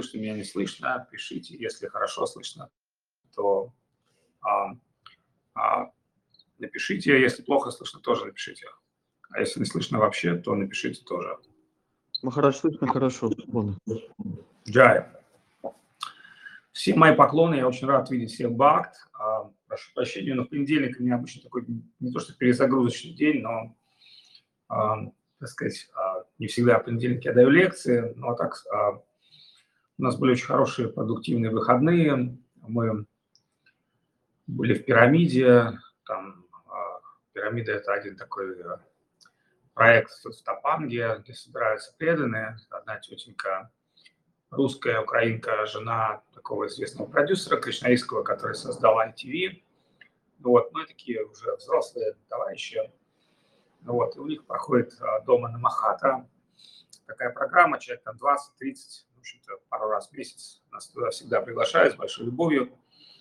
слышно, меня не слышно, пишите. Если хорошо слышно, то а, напишите. Если плохо слышно, тоже напишите. А если не слышно вообще, то напишите тоже. Махарадж, слышно хорошо. Вон. Джай. Все мои поклоны, я очень рад видеть всех Бхакт. Прошу прощения, но в понедельник у меня обычно такой не то что перезагрузочный день, но, так сказать, не всегда в понедельник я даю лекции, но так у нас были очень хорошие продуктивные выходные. Мы были в пирамиде. Там пирамида – это один такой проект в Топанге, где собираются преданные. Одна тетенька русская, украинка, жена такого известного продюсера кришнаистского, который создал ITV. Вот, мы такие уже взрослые товарищи. Вот, и у них проходит дома на Махата такая программа, человек там 20-30, в общем-то, пару раз в месяц. Нас туда всегда приглашают с большой любовью.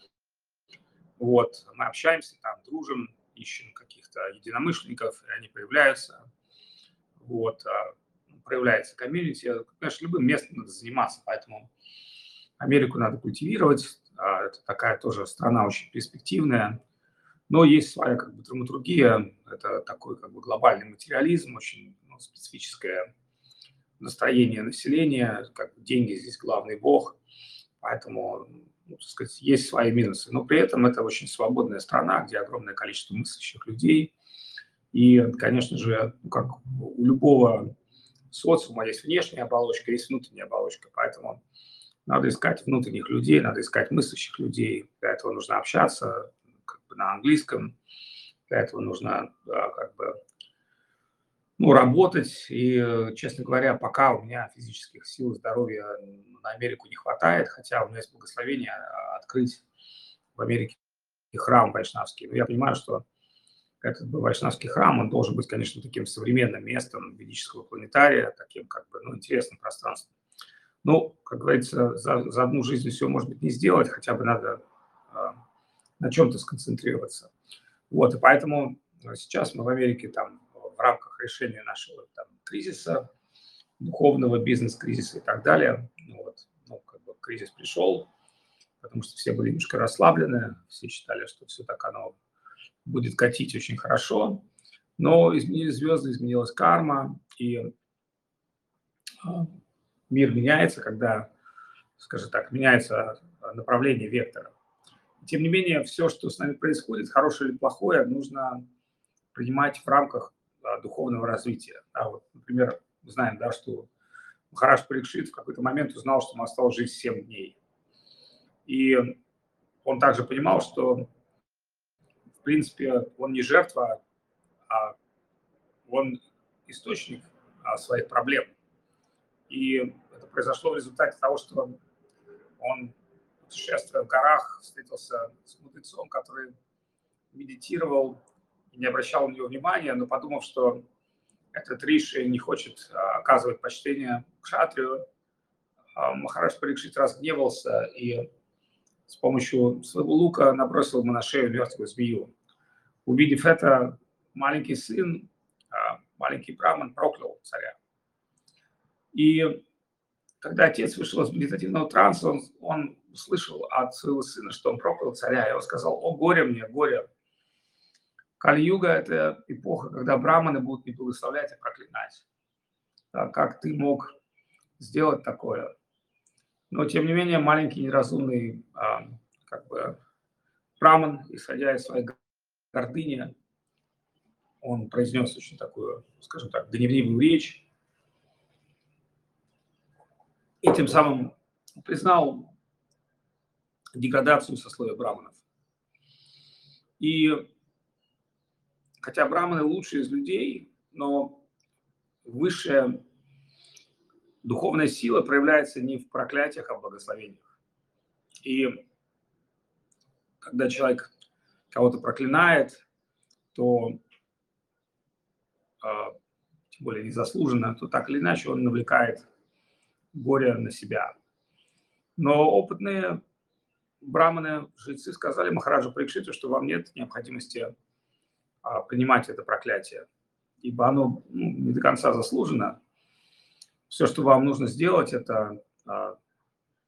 Вот, мы общаемся там, дружим, ищем каких-то единомышленников, и они появляются. Вот, проявляется комьюнити. Конечно, любым местом надо заниматься, поэтому Америку надо культивировать. Это такая тоже страна очень перспективная. Но есть своя как бы драматургия. Это такой как бы глобальный материализм, очень специфическое настроение населения. Как бы деньги здесь главный бог. Поэтому, так сказать, есть свои минусы. Но при этом это очень свободная страна, где огромное количество мыслящих людей. И, конечно же, как у любого социума есть внешняя оболочка, есть внутренняя оболочка. Поэтому надо искать внутренних людей, надо искать мыслящих людей. Для этого нужно общаться как бы на английском. Для этого нужно как бы, работать. И, честно говоря, пока у меня физических сил, здоровья на Америку не хватает, хотя у меня есть благословение открыть в Америке храм вайшнавский. Но я понимаю, что этот вайшнавский храм, он должен быть, конечно, таким современным местом ведического планетария, таким как бы, интересным пространством. Ну, как говорится, за одну жизнь все, может быть, не сделать, хотя бы надо на чем-то сконцентрироваться. Вот, и поэтому сейчас мы в Америке там в рамках решения нашего там кризиса, духовного бизнес-кризиса и так далее, как бы кризис пришел, потому что все были немножко расслаблены, все считали, что все так оно будет катить очень хорошо, но изменились звезды, изменилась карма, и мир меняется, когда, скажем так, меняется направление вектора. Тем не менее, все, что с нами происходит, хорошее или плохое, нужно принимать в рамках духовного развития. Вот, например, мы знаем, что Махарадж Парикшит в какой-то момент узнал, что ему осталось жить 7 дней. И он также понимал, что, в принципе, он не жертва, а он источник своих проблем. И это произошло в результате того, что он, путешествуя в горах, встретился с мудрецом, который медитировал и не обращал на него внимания, но подумав, что этот риши не хочет оказывать почтение кшатрию, Махарадж Парикшит разгневался и с помощью своего лука набросил ему на шею мертвую змею. Увидев это, маленький сын, маленький браман, проклял царя. И когда отец вышел из медитативного транса, он услышал от своего сына, что он проклял царя, и он сказал: «О, горе мне, горе! Кали-юга – это эпоха, когда браманы будут не благословлять, а проклинать. Как ты мог сделать такое?» Но, тем не менее, маленький неразумный как бы браман, исходя из своей гордыни, он произнес очень такую, скажем так, гневливую речь, и тем самым признал деградацию сословия браманов. И хотя браманы лучшие из людей, но высшая духовная сила проявляется не в проклятиях, а в благословениях. И когда человек кого-то проклинает, то, тем более незаслуженно, то так или иначе он навлекает горе на себя. Но опытные браманы, жрецы сказали Махараджу Парикшиту, что вам нет необходимости принимать это проклятие, ибо оно не до конца заслужено. Все, что вам нужно сделать, это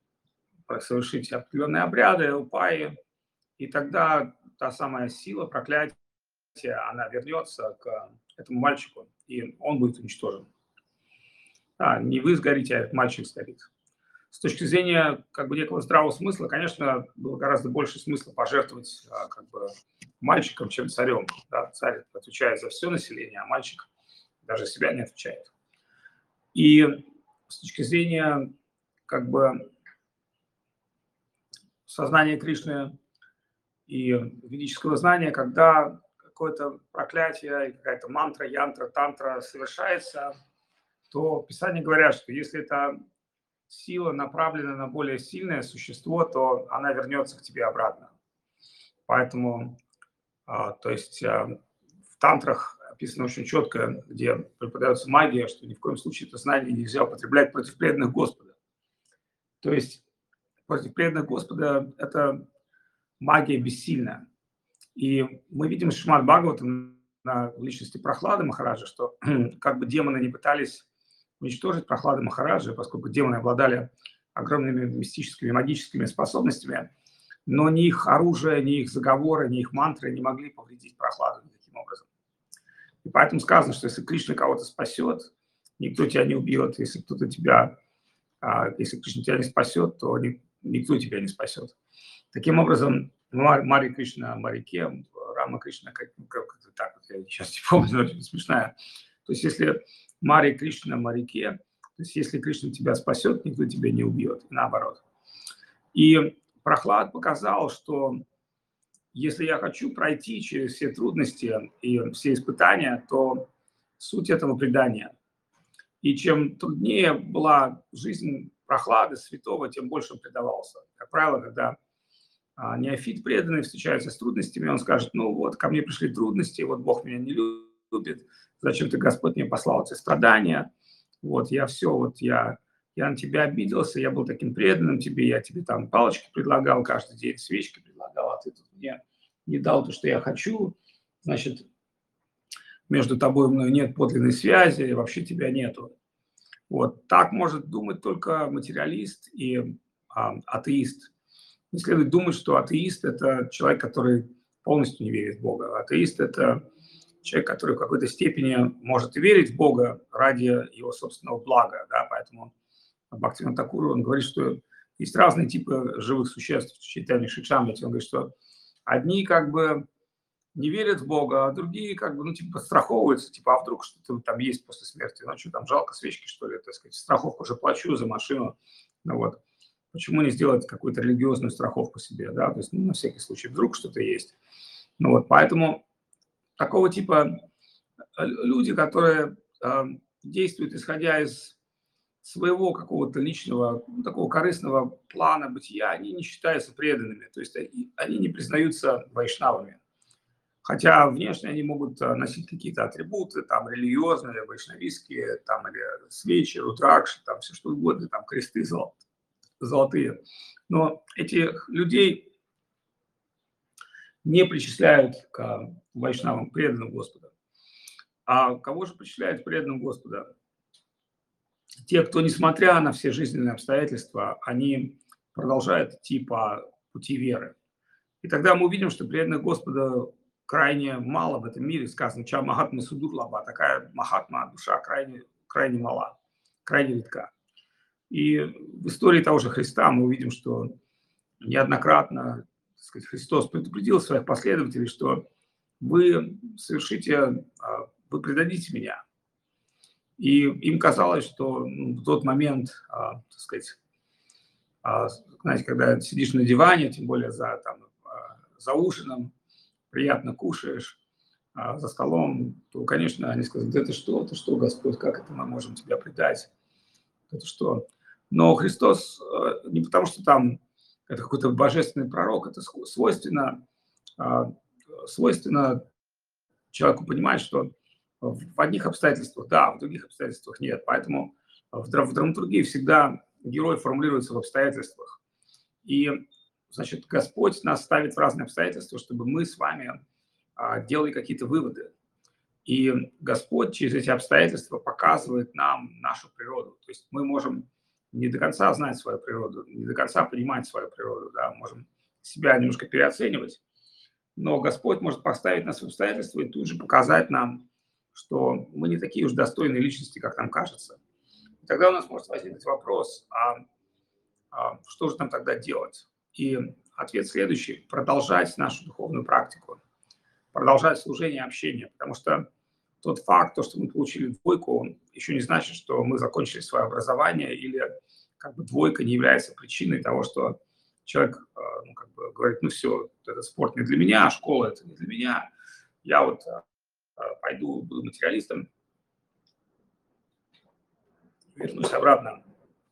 совершить определенные обряды, упаи, и тогда та самая сила проклятия, она вернется к этому мальчику, и он будет уничтожен. Да, не вы сгорите, а этот мальчик сгорит. С точки зрения как бы некого здравого смысла, конечно, было гораздо больше смысла пожертвовать как бы мальчиком, чем царем. Да? Царь отвечает за все население, а мальчик даже себя не отвечает. И с точки зрения как бы сознания Кришны и ведического знания, когда какое-то проклятие, какая-то мантра, янтра, тантра совершается, то Писания говорят, что если это сила направлена на более сильное существо, то она вернется к тебе обратно. Поэтому, то есть в тантрах описано очень четко, где преподается магия, что ни в коем случае это знание нельзя употреблять против преданных Господа. То есть против преданных Господа это магия бессильна. И мы видим в Шримад Бхагаватам на личности Прохлады Махараджа, что как бы демоны не пытались уничтожить Прохлады Махараджа, поскольку демоны обладали огромными мистическими, магическими способностями, но ни их оружие, ни их заговоры, ни их мантры не могли повредить Прохладу никаким образом. И поэтому сказано, что если Кришна кого-то спасет, никто тебя не убьет. Если кто-то тебя, если Кришна тебя не спасет, то никто тебя не спасет. Таким образом, Мари Кришна Марике, Рама Кришна, как-то так, вот я сейчас не помню, но очень смешная. То есть если Мари Кришна Марике, то есть если Кришна тебя спасет, никто тебя не убьет, и наоборот. И Прохлад показал, что если я хочу пройти через все трудности и все испытания, то суть этого предания. И чем труднее была жизнь Прохлады, святого, тем больше он предавался. Как правило, когда неофит преданный встречается с трудностями, он скажет: ну вот, ко мне пришли трудности, вот Бог меня не любит, зачем-то Господь мне послал эти страдания, вот я все, вот я на тебя обиделся, я был таким преданным тебе, я тебе там палочки предлагал каждый день, свечки предлагал, а ты тут мне не дал то, что я хочу, значит, между тобой и мной нет подлинной связи, вообще тебя нету. Вот так может думать только материалист и атеист. Не следует думать, что атеист – это человек, который полностью не верит в Бога. Атеист – это человек, который в какой-то степени может верить в Бога ради его собственного блага. Да? Поэтому Бхактивинода Тхакур, он говорит, что есть разные типы живых существ в Чайтанье Шикшамрите. Он говорит, что одни как бы не верят в Бога, а другие как бы, ну, типа, страховываются, типа, а вдруг что-то там есть после смерти, ну, что там, жалко свечки, что ли, так сказать, страховку уже плачу за машину, ну, вот. Почему не сделать какую-то религиозную страховку себе, да, то есть, ну, на всякий случай, вдруг что-то есть. Ну, вот, поэтому такого типа люди, которые действуют, исходя из своего какого-то личного, ну, такого корыстного плана бытия, они не считаются преданными, то есть они не признаются вайшнавами. Хотя внешне они могут носить какие-то атрибуты, там, религиозные, вайшнавистские, там, или свечи, рудракши, там, все что угодно, там, кресты золотые. Но этих людей не причисляют к вайшнавам, преданным Господа. А кого же причисляют к преданным Господа? Те, кто, несмотря на все жизненные обстоятельства, они продолжают идти по пути веры. И тогда мы увидим, что преданных Господа крайне мало в этом мире. Сказано, ча махатма судурлаба, такая махатма, душа крайне, крайне мала, крайне редка. И в истории того же Христа мы увидим, что неоднократно, так сказать, Христос предупредил своих последователей, что вы совершите, вы предадите меня. И им казалось, что в тот момент, так сказать, знаете, когда сидишь на диване, тем более за ужином, приятно кушаешь, за столом, то, конечно, они сказали: да это что, Господь, как это мы можем тебя предать? Это что? Но Христос не потому, что там это какой-то божественный пророк, это свойственно человеку понимать, что в одних обстоятельствах да, в других обстоятельствах нет. Поэтому в драматургии всегда герой формулируется в обстоятельствах. И, значит, Господь нас ставит в разные обстоятельства, чтобы мы с вами делали какие-то выводы. И Господь через эти обстоятельства показывает нам нашу природу. То есть мы можем не до конца знать свою природу, не до конца понимать свою природу, да, можем себя немножко переоценивать, но Господь может поставить нас в обстоятельства и тут же показать нам, что мы не такие уж достойные личности, как нам кажется. И тогда у нас может возникнуть вопрос, что же нам тогда делать? И ответ следующий: продолжать нашу духовную практику, продолжать служение, общение, потому что тот факт, то, что мы получили двойку, он еще не значит, что мы закончили свое образование, или как бы двойка не является причиной того, что человек ну, как бы говорит, ну все, этот спорт не для меня, школа это не для меня, я вот пойду, буду материалистом, вернусь обратно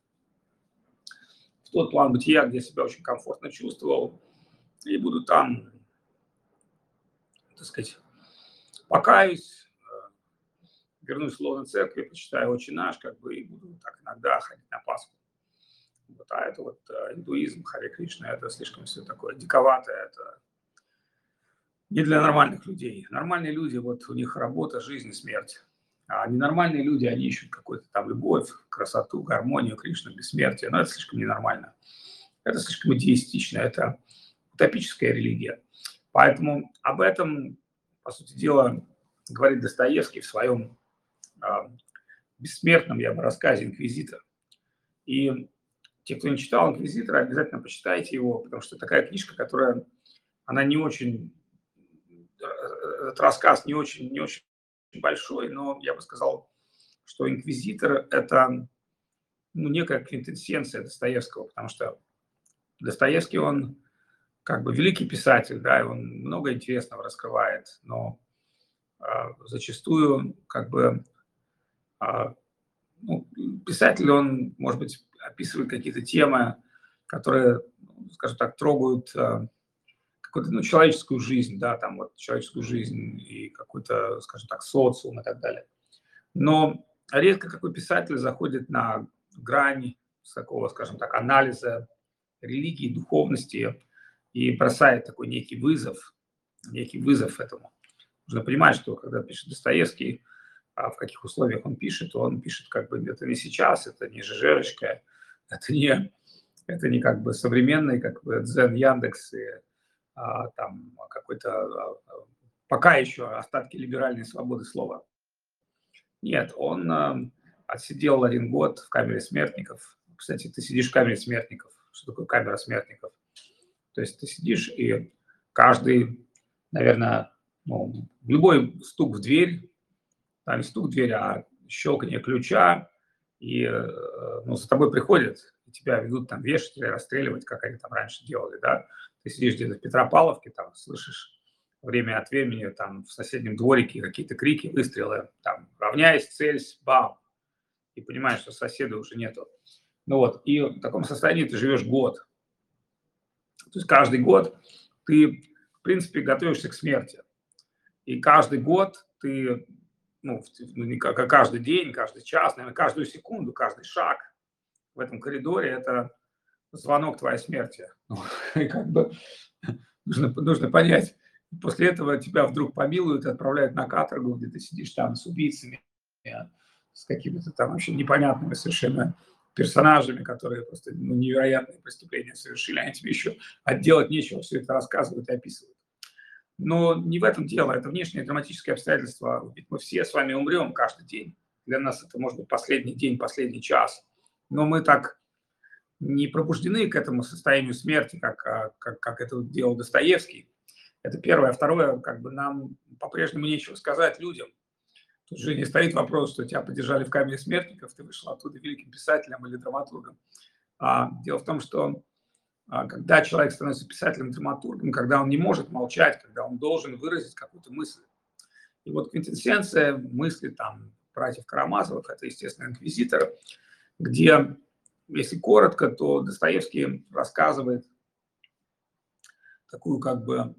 в тот план бытия, где себя очень комфортно чувствовал, и буду там, так сказать, покаюсь, вернусь в лоно церкви, почитаю «Отче наш», как бы, и буду так иногда ходить на Пасху. Вот, а это вот индуизм, Харе Кришна, это слишком все такое диковатое, это не для нормальных людей. Нормальные люди, вот у них работа, жизнь и смерть. А ненормальные люди, они ищут какую-то там любовь, красоту, гармонию, Кришну, бессмертие. Но это слишком ненормально. Это слишком идеистично, это утопическая религия. Поэтому об этом, по сути дела, говорит Достоевский в своем бессмертном, я бы, рассказе «Инквизитор». И те, кто не читал «Инквизитора», обязательно почитайте его, потому что такая книжка, которая, она не очень, этот рассказ не очень большой, но я бы сказал, что «Инквизитор» – это ну, некая квинтэссенция Достоевского, потому что Достоевский, он как бы великий писатель, да, и он много интересного раскрывает, но зачастую как бы ну, писатель, он, может быть, описывает какие-то темы, которые, скажем так, трогают какую-то ну, человеческую жизнь, да, там вот человеческую жизнь и какой-то, скажем так, социум и так далее. Но редко какой писатель заходит на грань такого, скажем так, анализа религии, духовности и бросает такой некий вызов этому. Нужно понимать, что когда пишет Достоевский, в каких условиях он пишет как бы это не сейчас, это не Жижерочка, это не как бы современный как бы Дзен, Яндекс и там какой-то пока еще остатки либеральной свободы слова. Нет, он отсидел 1 год в камере смертников. Кстати, ты сидишь в камере смертников. Что такое камера смертников? То есть ты сидишь, и каждый, наверное, ну, любой стук в дверь, там не стук в дверь, а щелканье ключа, и ну, за тобой приходят, и тебя ведут там вешать или расстреливать, как они там раньше делали, да. Ты сидишь где-то в Петропавловке, там слышишь время от времени там в соседнем дворике какие-то крики, выстрелы, там, равняясь, целься, бам, и понимаешь, что соседа уже нету. Ну вот, и в таком состоянии ты живешь год. То есть каждый год ты, в принципе, готовишься к смерти. И каждый год ты, ну, не каждый день, каждый час, наверное, каждую секунду, каждый шаг в этом коридоре – это звонок твоей смерти. И как бы нужно понять, после этого тебя вдруг помилуют и отправляют на каторгу, где ты сидишь там с убийцами, с какими-то там вообще непонятными совершенно персонажами, которые просто ну, невероятные преступления совершили, они тебе еще отделать нечего, все это рассказывают и описывают. Но не в этом дело, это внешнее драматическое обстоятельство. Ведь мы все с вами умрем каждый день. Для нас это может быть последний день, последний час. Но мы так не пробуждены к этому состоянию смерти, как это делал Достоевский. Это первое. А второе, как бы нам по-прежнему нечего сказать людям. Тут же не стоит вопрос, что тебя подержали в камере смертников, ты вышел оттуда великим писателем или драматургом. Дело в том, что когда человек становится писателем, драматургом, когда он не может молчать, когда он должен выразить какую-то мысль. И вот квинтэссенция мысли там братьев Карамазовых – это, естественно, «Инквизитор», где, если коротко, то Достоевский рассказывает такую как бы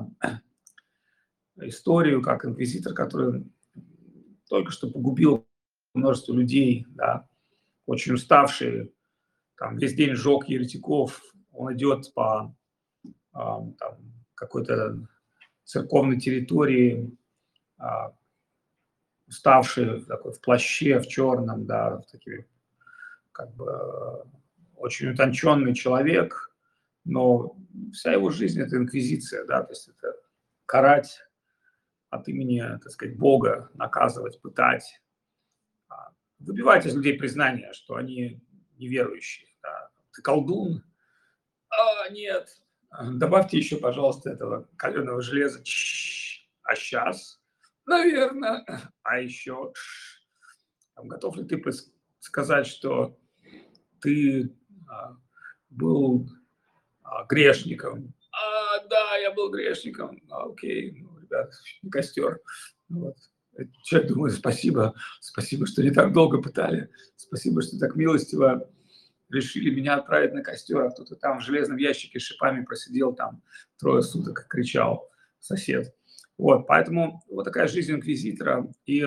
историю, как инквизитор, который только что погубил множество людей, да, очень уставшие, там, весь день сжег еретиков, он идет по там, какой-то церковной территории, уставший, такой в плаще, в черном, да, в такими как бы очень утонченный человек, но вся его жизнь – это инквизиция, да, то есть это карать от имени, так сказать, Бога, наказывать, пытать, выбивать из людей признание, что они неверующие. Да. Ты колдун? Нет. Добавьте еще, пожалуйста, этого каленого железа. А сейчас, наверное. А еще, готов ли ты сказать, что ты был грешником? Да, я был грешником. Окей, ну, ребят, костер. Вот. Человек думает, спасибо, что не так долго пытали, спасибо, что так милостиво решили меня отправить на костер, а кто-то там в железном ящике с шипами просидел там 3 суток, кричал сосед. Вот, поэтому вот такая жизнь инквизитора. И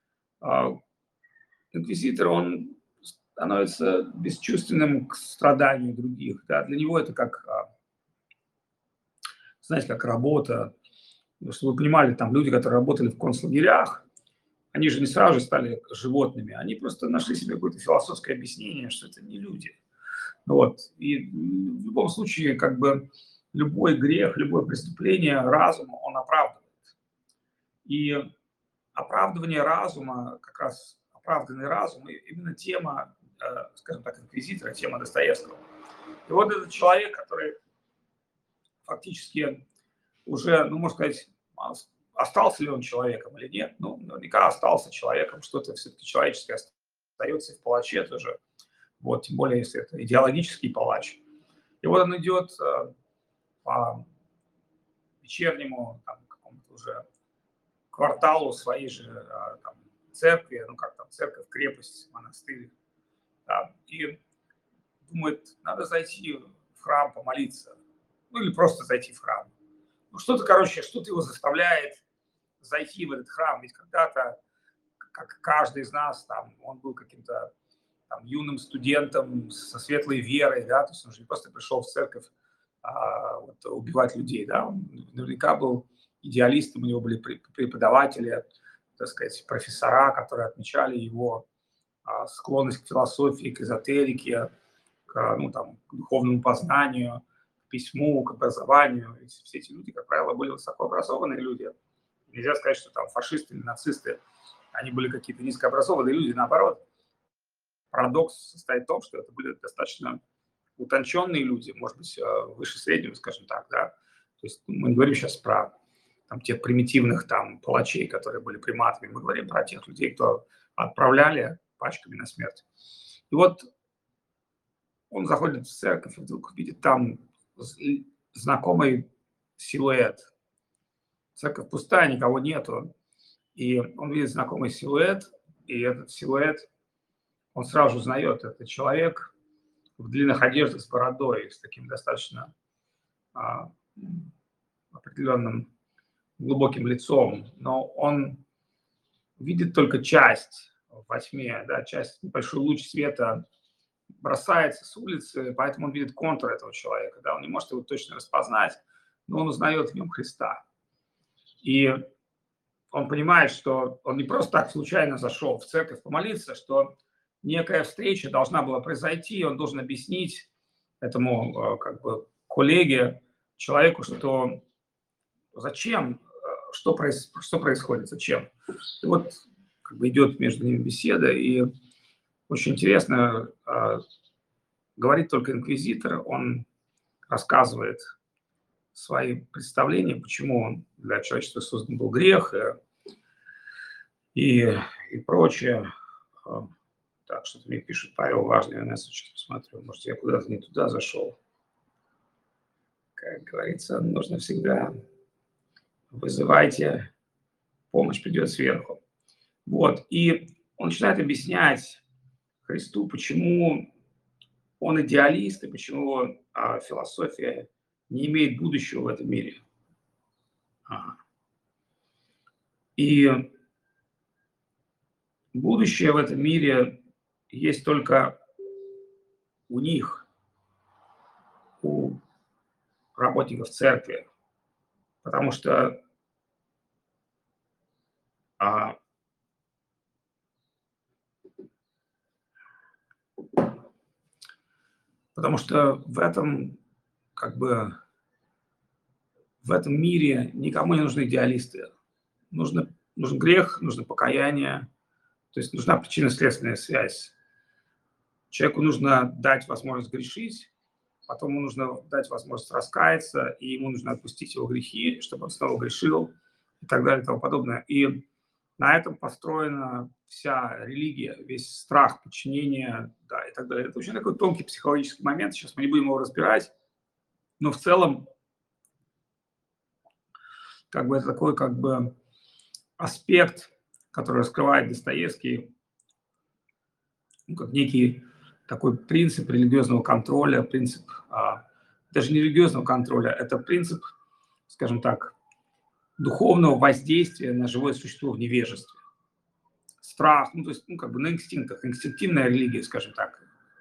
инквизитор, он становится бесчувственным к страданию других. Да? Для него это как, знаете, как работа. Чтобы вы понимали, там люди, которые работали в концлагерях, они же не сразу же стали животными, они просто нашли себе какое-то философское объяснение, что это не люди. Вот. И в любом случае, как бы любой грех, любое преступление разума, он оправдывает. И оправдывание разума, как раз оправданный разум, именно тема, скажем так, инквизитора, тема Достоевского. И вот этот человек, который фактически уже, ну, можно сказать, остался ли он человеком или нет, ну, наверняка остался человеком, что-то все-таки человеческое остается и в палаче тоже, вот, тем более, если это идеологический палач. И вот он идет по вечернему, там, какому-то уже кварталу своей же там, церкви, ну, как там, церковь, крепость, монастырь, да, и думает, надо зайти в храм помолиться, ну, или просто зайти в храм. Ну, что-то, короче, что-то его заставляет зайти в этот храм. Ведь когда-то, как каждый из нас, там, он был каким-то там, юным студентом со светлой верой, да, то есть он же не просто пришел в церковь вот, убивать людей, да, он наверняка был идеалистом, у него были преподаватели, так сказать, профессора, которые отмечали его склонность к философии, к эзотерике, к, ну, там, к духовному познанию, к письму, к образованию. Ведь все эти люди, как правило, были высокообразованные люди. Нельзя сказать, что там фашисты или нацисты, они были какие-то низкообразованные люди, наоборот. Парадокс состоит в том, что это были достаточно утонченные люди, может быть, выше среднего, скажем так, да. То есть мы не говорим сейчас про там, тех примитивных там палачей, которые были приматами, мы говорим про тех людей, кто отправляли пачками на смерть. И вот он заходит в церковь и вдруг видит там знакомый силуэт. Церковь пустая, никого нету. И он видит знакомый силуэт, и этот силуэт, он сразу же узнает, это человек в длинных одеждах с бородой, с таким достаточно а, определенным глубоким лицом, но он видит только часть во тьме, да, часть, небольшой луч света бросается с улицы, поэтому он видит контур этого человека, да, он не может его точно распознать, но он узнает в нем Христа. И он понимает, что он не просто так случайно зашел в церковь помолиться, что некая встреча должна была произойти, и он должен объяснить этому как бы коллеге, человеку, что зачем, что происходит, зачем. И вот как бы идет между ними беседа, и очень интересно, говорит только инквизитор, он рассказывает свои представления, почему он для человечества создан был грех и прочее. Так, что-то мне пишет Павел, важный месседж, посмотрю, может, я куда-то не туда зашел. Как говорится, нужно всегда вызывайте, помощь придет сверху. Вот, и он начинает объяснять Христу, почему он идеалист и почему философия не имеет будущего в этом мире. И будущее в этом мире есть только у них, у работников церкви, потому что Потому что в этом мире никому не нужны идеалисты. Нужен грех, нужно покаяние, то есть нужна причинно-следственная связь. Человеку нужно дать возможность грешить, потом ему нужно дать возможность раскаяться, и ему нужно отпустить его грехи, чтобы он снова грешил, и так далее, и тому подобное. И на этом построена вся религия, весь страх, подчинение, да, и так далее. Это очень такой тонкий психологический момент, сейчас мы не будем его разбирать, но в целом это такой аспект, который раскрывает Достоевский, как некий такой принцип религиозного контроля, принцип даже не религиозного контроля, это принцип, скажем так, духовного воздействия на живое существо в невежестве. Страх, то есть, на инстинктах, инстинктивная религия, скажем так.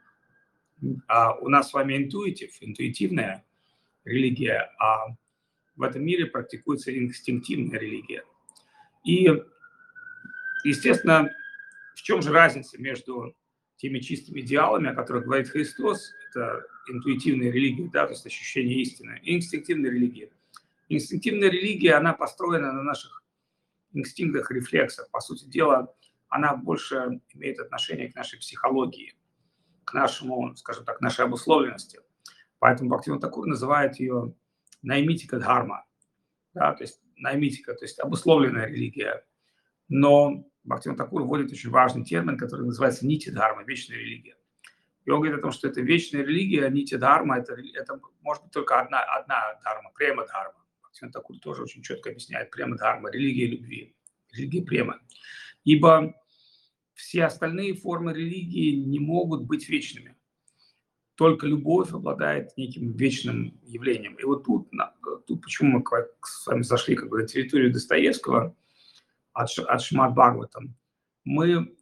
А у нас с вами интуитивная религия, а в этом мире практикуется инстинктивная религия. И, естественно, в чем же разница между теми чистыми идеалами, о которых говорит Христос, это интуитивная религия, да, то есть ощущение истины, и инстинктивная религия. Инстинктивная религия, она построена на наших инстинктах, рефлексах. По сути дела, она больше имеет отношение к нашей психологии, к нашему, скажем так, нашей обусловленности. Поэтому Бхактивинода Тхакур называет ее наймитика дхарма, да, то есть наймитика, то есть обусловленная религия. Но Бхактивинода Тхакур вводит очень важный термин, который называется нити-дхарма, вечная религия. И он говорит о том, что это вечная религия, нити-дхарма, это может быть только одна дхарма, према-дхарма. Бхактивинода Тхакур тоже очень четко объясняет према-дхарма, религия любви, религия према. Ибо все остальные формы религии не могут быть вечными. Только любовь обладает неким вечным явлением. И вот тут почему мы с вами зашли на территорию Достоевского, от Шримад Бхагаватам. Мы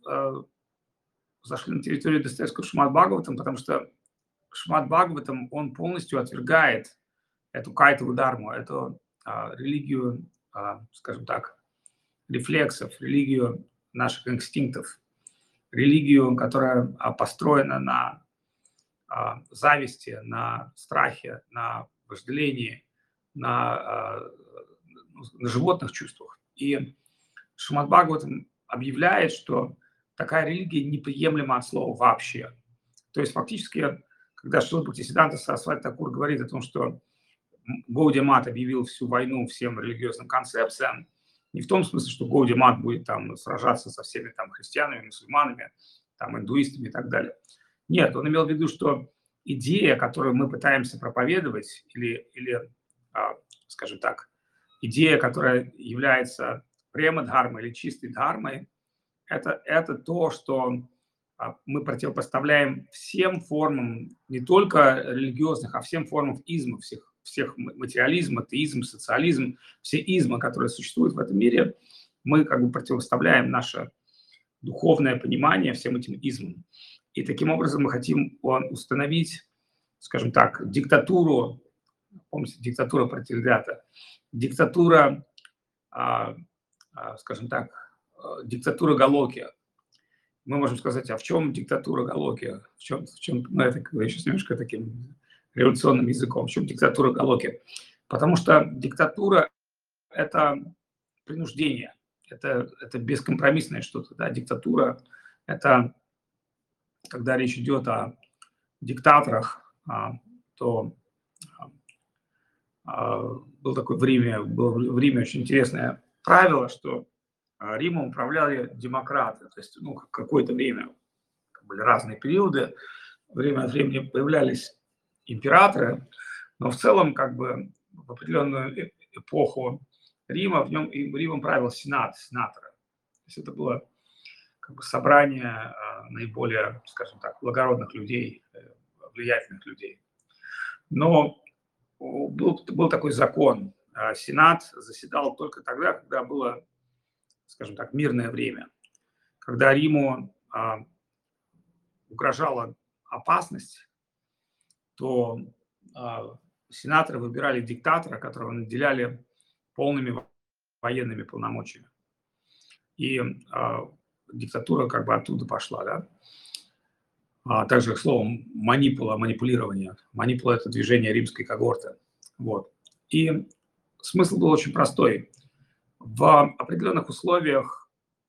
зашли на территорию Достоевского Шримад Бхагаватам, потому что Шримад Бхагаватам, он полностью отвергает эту кайтову дхарму, эту религию, скажем так, рефлексов, религию наших инстинктов, религию, которая построена на зависти, на страхе, на вожделении, на животных чувствах. И Шримад Бхагаватам объявляет, что такая религия неприемлема от слова вообще. То есть фактически, когда Шрила Бхактисиддханта Сарасвати Тхакур говорит о том, что Гаудия Мат объявил всю войну всем религиозным концепциям, не в том смысле, что Гаудия Мат будет сражаться со всеми христианами, мусульманами, индуистами и так далее. Нет, он имел в виду, что идея, которую мы пытаемся проповедовать, или скажем так, идея, которая является према-дхармой или чистой дхармой, это то, что мы противопоставляем всем формам, не только религиозных, а всем формам измов, всех материализм, атеизм, социализм, все измы, которые существуют в этом мире, мы противопоставляем наше духовное понимание всем этим измам. И таким образом мы хотим установить, скажем так, диктатуру, помните, диктатура Протилята, диктатура, скажем так, диктатура Галоки. Мы можем сказать, а в чем диктатура Галоки? В чем это еще немножко таким революционным языком, в чем диктатура Галоки? Потому что диктатура – это принуждение, это бескомпромиссное что-то. Да? Диктатура – это когда речь идет о диктаторах, то было в Риме очень интересное правило, что Римом управляли демократы. То есть какое-то время были разные периоды, время от времени появлялись императоры, но в целом в определенную эпоху Рима Римом правил сенаторы. То есть это было собрание наиболее, скажем так, благородных людей, влиятельных людей. Но был такой закон. Сенат заседал только тогда, когда было, скажем так, мирное время. Когда Риму угрожала опасность, то сенаторы выбирали диктатора, которого наделяли полными военными полномочиями. И диктатура оттуда пошла. Да? также словом манипула, манипулирование. Манипула – это движение римской когорты. Вот. И смысл был очень простой. В определенных условиях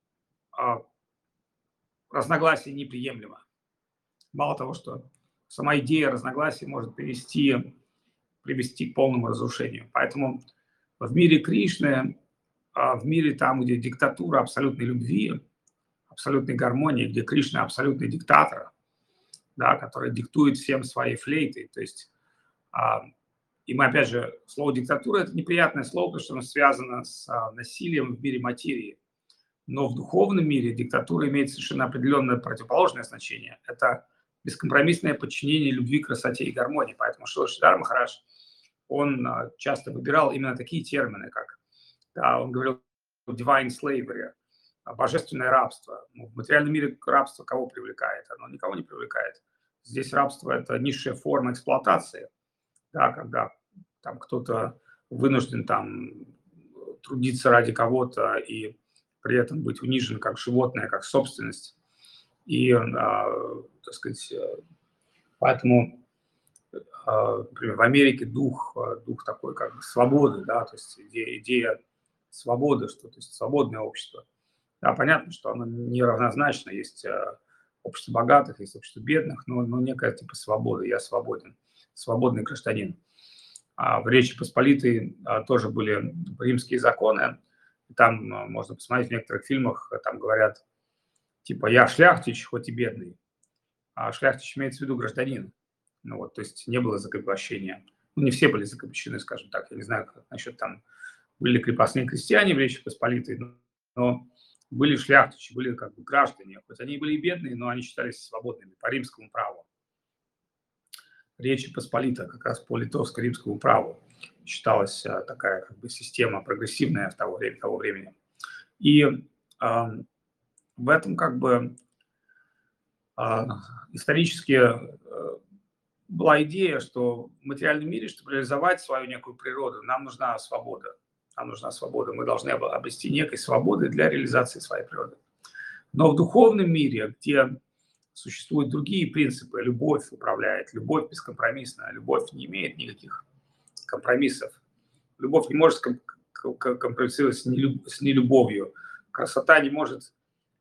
разногласие неприемлемо. Мало того, что сама идея разногласий может привести к полному разрушению. Поэтому в мире Кришны, в мире там, где диктатура абсолютной любви, абсолютной гармонии, где Кришна абсолютный диктатор, да, который диктует всем своей флейтой. То есть, и мы, опять же, слово диктатура – это неприятное слово, потому что оно связано с насилием в мире материи. Но в духовном мире диктатура имеет совершенно определенное противоположное значение. Это бескомпромиссное подчинение любви, красоте и гармонии. Поэтому Шрила Махарадж, он часто выбирал именно такие термины, как, да, он говорил divine slavery, божественное рабство. Ну, в материальном мире рабство кого привлекает? Оно никого не привлекает. Здесь рабство – это низшая форма эксплуатации, да, когда там кто-то вынужден там трудиться ради кого-то и при этом быть унижен как животное, как собственность. И, так сказать, поэтому, например, в Америке дух такой как бы свободы, да, то есть идея свободы, что, то есть свободное общество. Да, понятно, что оно неравнозначно. Есть общество богатых, есть общество бедных, но некая типа свобода. Я свободен, свободный гражданин. В Речи Посполитой тоже были римские законы. Там можно посмотреть в некоторых фильмах, там говорят, типа, я шляхтич, хоть и бедный. А шляхтич имеется в виду гражданин. Ну вот, то есть не было закрепощения. Ну, не все были закрепощены, скажем так. Я не знаю, как насчет там, были крепостные крестьяне в Речи Посполитой, но были шляхтичи, были как бы граждане. Хоть они были и бедные, но они считались свободными по римскому праву. Речи Посполита как раз по литовско-римскому праву считалась такая как бы система прогрессивная в того времени. И в этом как бы исторически была идея, что в материальном мире, чтобы реализовать свою некую природу, нам нужна свобода. Нам нужна свобода. Мы должны обрести некой свободы для реализации своей природы. Но в духовном мире, где существуют другие принципы, любовь управляет, любовь бескомпромиссная, любовь не имеет никаких компромиссов. Любовь не может компромиссировать с нелюбовью. Красота не может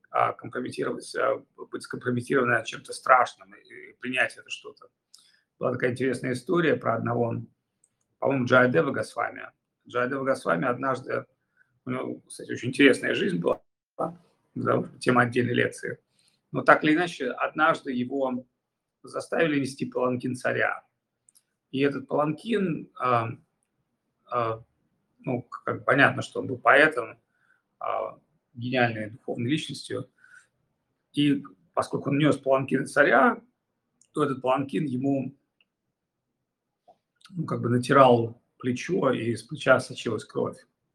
быть скомпрометирована чем-то страшным и принять это что-то. Была такая интересная история про одного, по-моему, Джаядева Госвами. Джаядева Госвами однажды, у него, кстати, очень интересная жизнь была, да, тема отдельной лекции. Но так или иначе, однажды его заставили нести паланкин царя. И этот паланкин, ну, как понятно, что он был поэтом, гениальной духовной личностью. И поскольку он нес паланкин царя, то этот паланкин ему, ну, как бы натирал плечо, и из плеча сочилась кровь.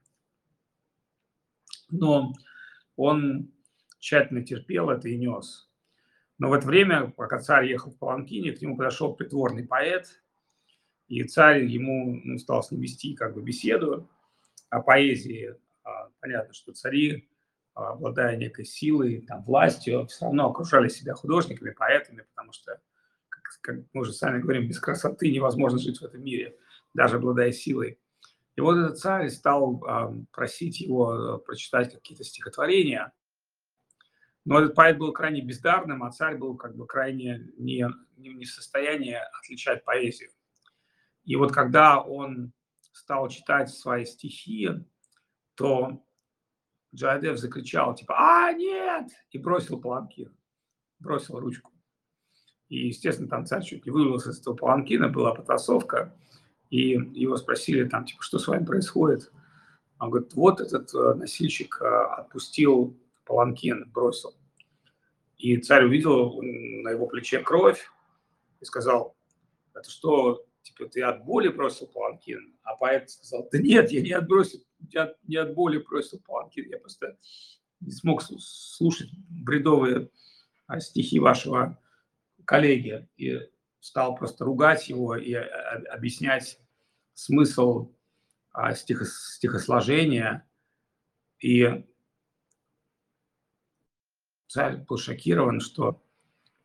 Но он тщательно терпел это и нес. Но в это время, пока царь ехал в паланкине, к нему подошел придворный поэт, и царь ему стал с ним вести как бы беседу о поэзии. Понятно, что цари, обладая некой силой, там, властью, все равно окружали себя художниками, поэтами, потому что, как мы уже сами говорим, без красоты невозможно жить в этом мире, даже обладая силой. И вот этот царь стал просить его прочитать какие-то стихотворения. Но этот поэт был крайне бездарным, а царь был как бы крайне не в состоянии отличать поэзию. И вот когда он стал читать свои стихи, то Джаядев закричал, типа, нет! И бросил паланкин, бросил ручку. И, естественно, там царь чуть не вывелся из этого паланкина, была потасовка, и его спросили, там, типа, что с вами происходит? Он говорит, вот этот носильщик отпустил паланкин, бросил. И царь увидел на его плече кровь и сказал, это что, типа, ты от боли бросил паланкин? А поэт сказал, да нет, я не от боли бросил паланкин, я просто не смог слушать бредовые стихи вашего коллеги. И стал просто ругать его и объяснять смысл стихосложения. И царь был шокирован, что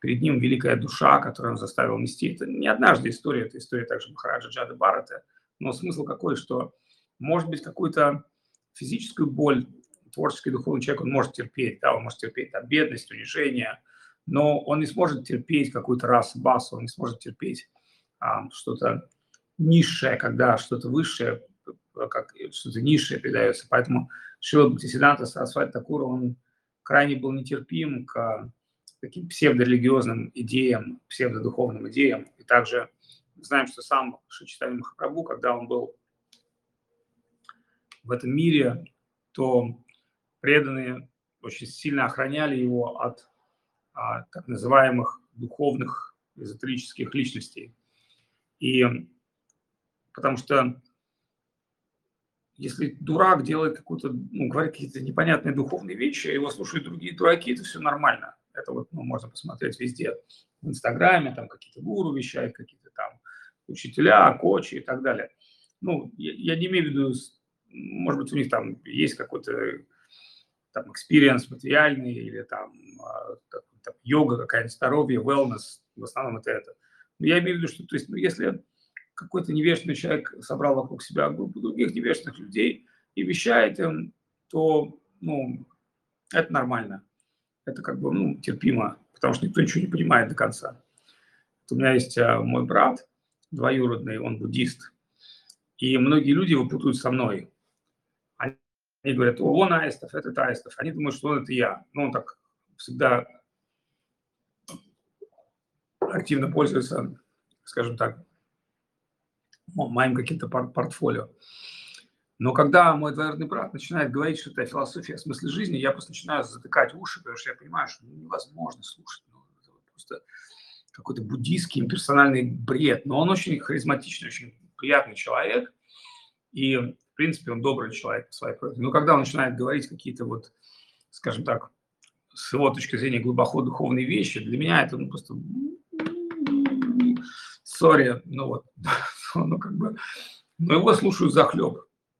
перед ним великая душа, которую он заставил нести. Это не однажды история, это история также Махараджа Джады Бхарата. Но смысл какой, что, может быть, какую-то физическую боль творческий духовный человек, он может терпеть, да, он может терпеть там, бедность, унижение, но он не сможет терпеть какую-то расу-басу, он не сможет терпеть что-то низшее, когда что-то высшее, как что-то низшее передается. Поэтому Шрила Бхактисиддханта Сарасвати Такур, он крайне был нетерпим к таким псевдорелигиозным идеям, псевдодуховным идеям. И также знаем, что сам Шри Чайтанья Махапрабху, когда он был в этом мире, то преданные очень сильно охраняли его от так называемых духовных эзотерических личностей. И потому что если дурак делает какую-то, говорит какие-то непонятные духовные вещи, а его слушают другие дураки, это все нормально. Это вот можно посмотреть везде. В Инстаграме там какие-то гуру вещают, какие-то там учителя, коучи и так далее. Я не имею в виду, может быть, у них там есть какой-то там экспириенс материальный или там йога какая-нибудь, здоровье, wellness, в основном это. Но я имею в виду, что то есть, если какой-то невежественный человек собрал вокруг себя группу других невежественных людей и вещает им, то, это нормально. Это как бы, терпимо, потому что никто ничего не понимает до конца. Вот у меня есть мой брат двоюродный, он буддист, и многие люди его путают со мной. Они говорят, он Аистов, этот Аистов. Они думают, что он это я. Он так всегда активно пользуется, скажем так, моим каким-то портфолио. Но когда мой двоюродный брат начинает говорить, что это философия о смысле жизни, я просто начинаю затыкать уши, потому что я понимаю, что невозможно слушать. Это просто какой-то буддийский имперсональный бред. Но он очень харизматичный, очень приятный человек. И, в принципе, он добрый человек по своей природе. Но когда он начинает говорить какие-то вот, скажем так, с его точки зрения глубоко духовные вещи, для меня это просто сори, но его слушаю захлеб.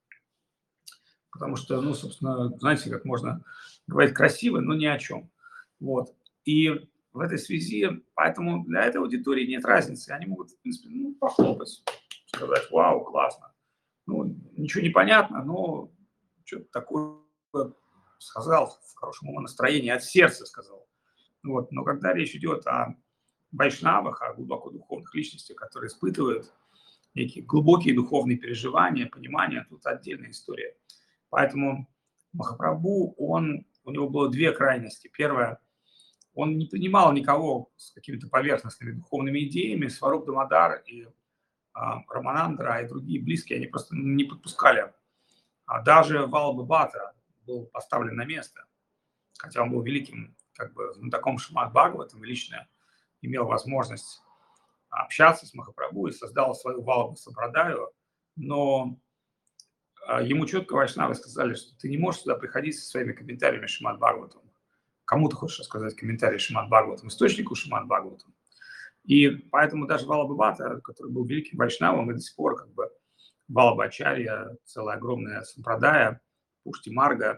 Потому что, собственно, знаете, как можно говорить красиво, но ни о чем. Вот. И в этой связи, поэтому для этой аудитории нет разницы. Они могут, в принципе, похлопать, сказать, вау, классно. Ничего не понятно, но что-то такое сказал в хорошем умонастроении, от сердца сказал. Вот. Но когда речь идет о вайшнавах, о глубоко духовных личностях, которые испытывают некие глубокие духовные переживания, понимания, тут отдельная история. Поэтому Махапрабху, у него было две крайности. Первое, он не принимал никого с какими-то поверхностными духовными идеями. Сваруб Дамодар и Раманандра и другие близкие, они просто не подпускали. Даже Валаба Бхатта был поставлен на место, хотя он был великим знатоком Шримад Бхагаватам и лично имел возможность общаться с Махапрабху и создал свою Валабу Сампрадаю, но ему четко вайшнавы сказали, что ты не можешь сюда приходить со своими комментариями Шримад Бхагаватам. Кому ты хочешь рассказать комментарии Шримад Бхагаватам? Источнику Шримад Бхагаватам. И поэтому даже Валаба Бхатта, который был великим вайшнавом, и до сих пор Валаба Ачарья, целая огромная сампрадая, Пушти Марга